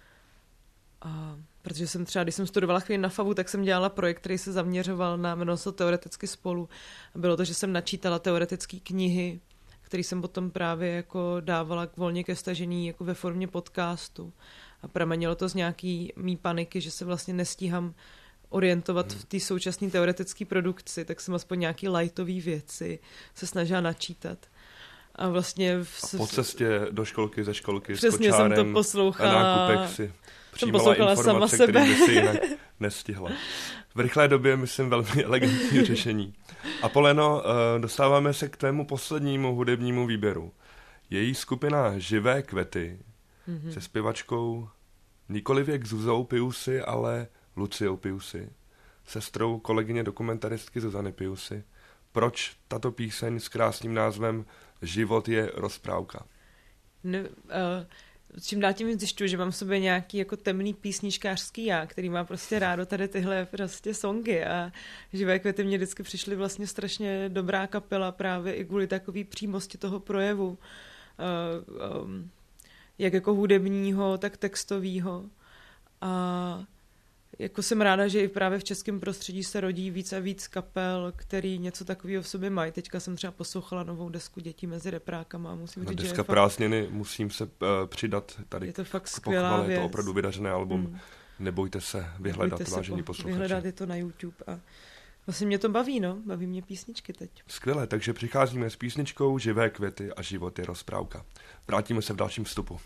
A protože jsem třeba, když jsem studovala chvíli na FAVu, tak jsem dělala projekt, který se zaměřoval na, jmenoval se Teoreticky spolu. A bylo to, že jsem načítala teoretické knihy, které jsem potom právě jako dávala volně ke stažení jako ve formě podcastu. A pramenilo to z nějaký mý paniky, že se vlastně nestíhám orientovat hmm. v té současné teoretické produkci, tak jsem aspoň nějaký lightový věci se snažila načítat. A vlastně v, a po cestě do školky, ze školky přesně s kočárem jsem to poslouchala. A nákupek si přijímala informace, které by si jinak nestihla. V rychlé době, myslím, velmi elegantní řešení. Apoleno, dostáváme se k tvému poslednímu hudebnímu výběru. Její skupina Živé kvety mm-hmm. se zpěvačkou nikoliv k Zuzou Piusy, ale Luciou Piusy, sestrou kolegyně dokumentaristky Zuzany Piusy. Proč tato píseň s krásným názvem Život je rozprávka? No, uh, čím dál tím zjišťuji, že mám v sobě nějaký jako temný písničkářský já, který má prostě rádo tady tyhle prostě songy a Živé kvety mě vždycky přišly vlastně strašně dobrá kapela právě i kvůli takové přímosti toho projevu. Uh, um, jak jako hudebního, tak textového. A jako jsem ráda, že i právě v českém prostředí se rodí víc a víc kapel, který něco takového v sobě mají. Teďka jsem třeba poslouchala novou desku Dětí mezi reprákama a musím Na říct, že deska je fakt, prázdniny, musím se uh, přidat tady je to fakt k skvělá pochvale, věc. je to opravdu vydařené album. Hmm. Nebojte se vyhledat, Nebojte se vážení po- posluchači. Vyhledat je to na YouTube a vlastně mě to baví, no. Baví mě písničky teď. Skvěle, takže přicházíme s písničkou Živé květy a život je rozprávka. Vrátíme se v dalším vstupu.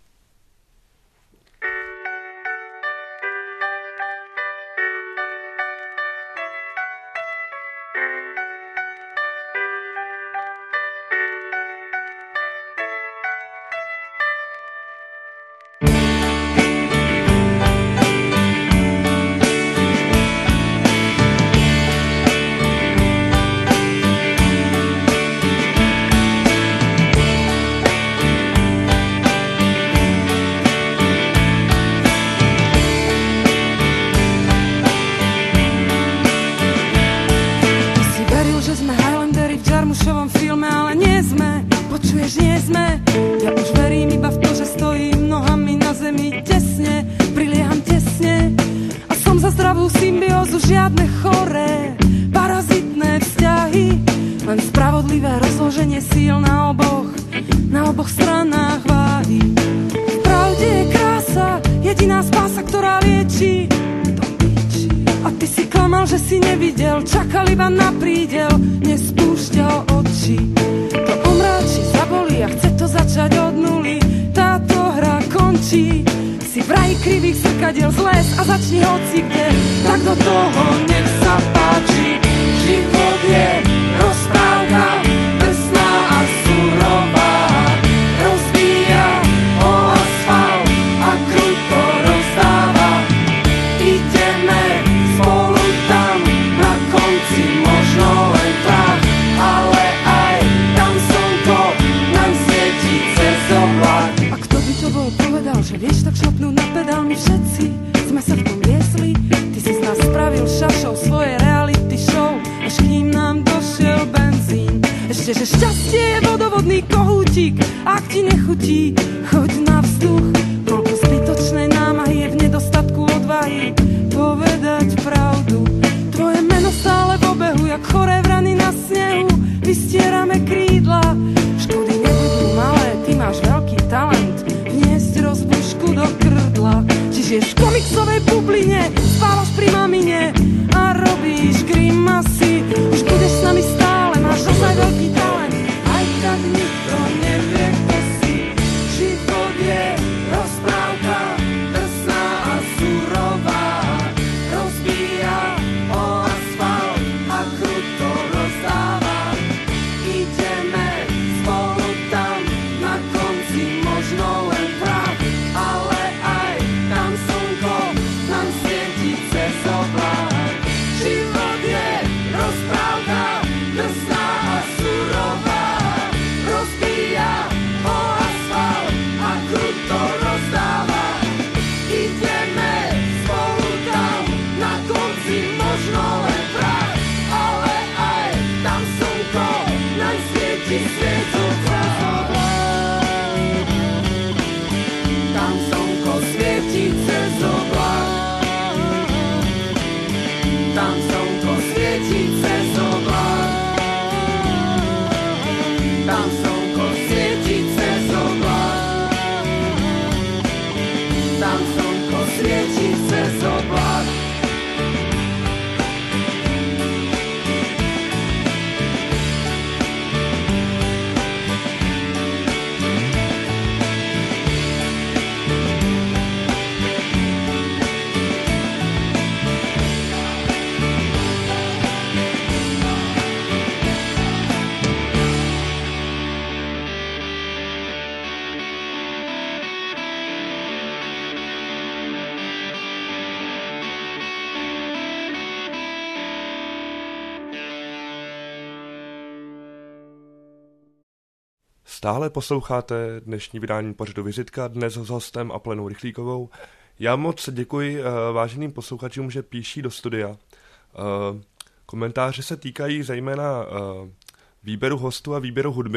Stále posloucháte dnešní vydání pořadu Vizitka, dnes s hostem Aplenou Rychlíkovou. Já moc děkuji uh, váženým posluchačům, že píší do studia. Uh, komentáře se týkají zejména uh, výběru hostů a výběru hudby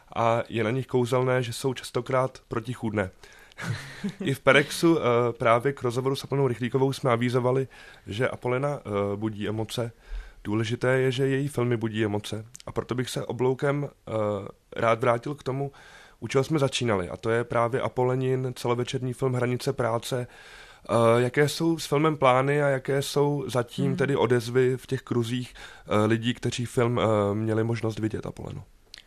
a je na nich kouzelné, že jsou častokrát protichůdné. I v Perexu uh, právě k rozhovoru s Apolenou Rychlíkovou jsme avizovali, že Apolena uh, budí emoce. Důležité je, že její filmy budí emoce. A proto bych se obloukem uh, rád vrátil k tomu, u čeho jsme začínali. A to je právě Apolenin celovečerní film Hranice práce. Uh, jaké jsou s filmem plány a jaké jsou zatím hmm. tedy odezvy v těch kruzích uh, lidí, kteří film uh, měli možnost vidět, Apolenu?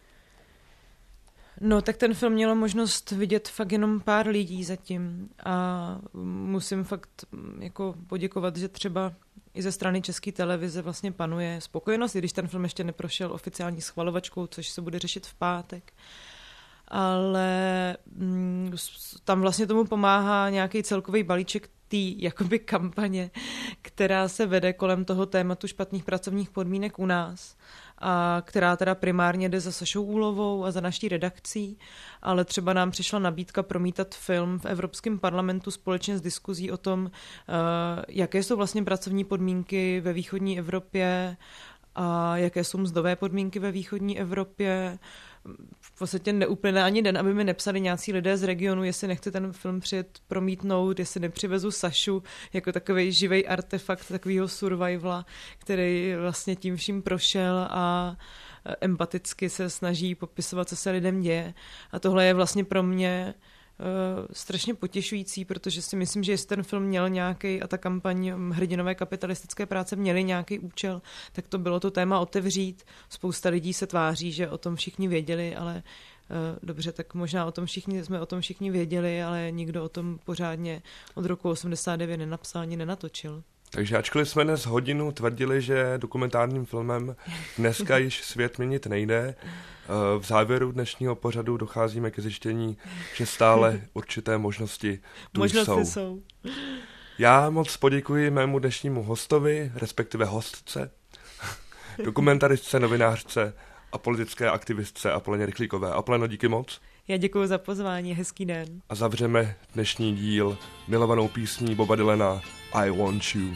No, tak ten film mělo možnost vidět fakt jenom pár lidí zatím a musím fakt jako poděkovat, že třeba i ze strany České televize vlastně panuje spokojenost, i když ten film ještě neprošel oficiální schvalovačkou, což se bude řešit v pátek. Ale mm, tam vlastně tomu pomáhá nějaký celkový balíček té jakoby kampaně, která se vede kolem toho tématu špatných pracovních podmínek u nás, a která teda primárně jde za Sašou Úlovou a za naší redakcí, ale třeba nám přišla nabídka promítat film v Evropském parlamentu společně s diskuzí o tom, jaké jsou vlastně pracovní podmínky ve východní Evropě a jaké jsou mzdové podmínky ve východní Evropě. V podstatě neuplyne ani den, aby mi nepsali nějací lidé z regionu, jestli nechci ten film přijet promítnout, jestli nepřivezu Sašu jako takovej živej artefakt takového survivala, který vlastně tím vším prošel a empaticky se snaží popisovat, co se lidem děje. A tohle je vlastně pro mě Uh, strašně potěšující, protože si myslím, že jestli ten film měl nějaký a ta kampaň Hrdinové kapitalistické práce měly nějaký účel, tak to bylo to téma otevřít. Spousta lidí se tváří, že o tom všichni věděli, ale uh, dobře, tak možná o tom všichni, jsme o tom všichni věděli, ale nikdo o tom pořádně od roku osmdesát devět nenapsal ani nenatočil. Takže ačkoliv jsme dnes hodinu tvrdili, že dokumentárním filmem dneska již svět měnit nejde, v závěru dnešního pořadu docházíme ke zjištění, že stále určité možnosti tu možnosti jsou. jsou. Já moc poděkuji mému dnešnímu hostovi, respektive hostce, dokumentaristce, novinářce a politické aktivistce Apoleně Rychlíkové. Apoleno, díky moc. Já děkuji za pozvání, hezký den. A zavřeme dnešní díl milovanou písní Boba Dylana I Want You.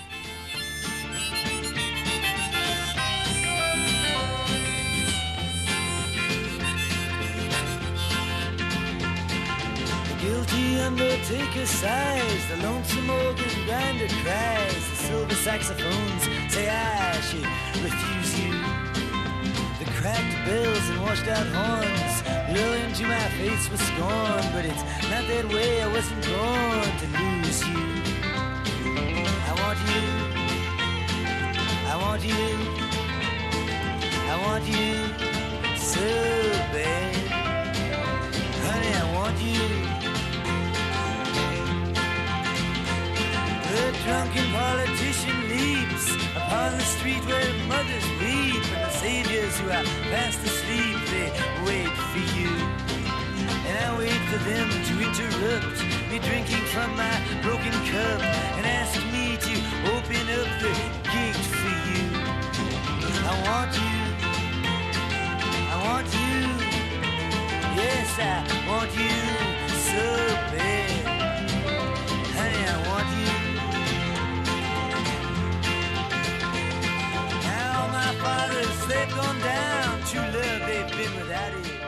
Guilty undertaker sighs, the lonesome organ grinder cries, the silver saxophones say I should refuse you. The cracked bells and washed out horns blow into my face with scorn, but it's not that way, I wasn't born to lose you. I want you, I want you, I want you so bad. Honey, I want you. The drunken politician leaps upon the street where mothers weep, and the saviors who are fast asleep, they wait for you. And I wait for them to interrupt me drinking from my broken cup and ask me to open up the gate for you. I want you, I want you, yes I want you so bad. Honey, I want you. Now my fathers, they've gone down to love, they've been without it.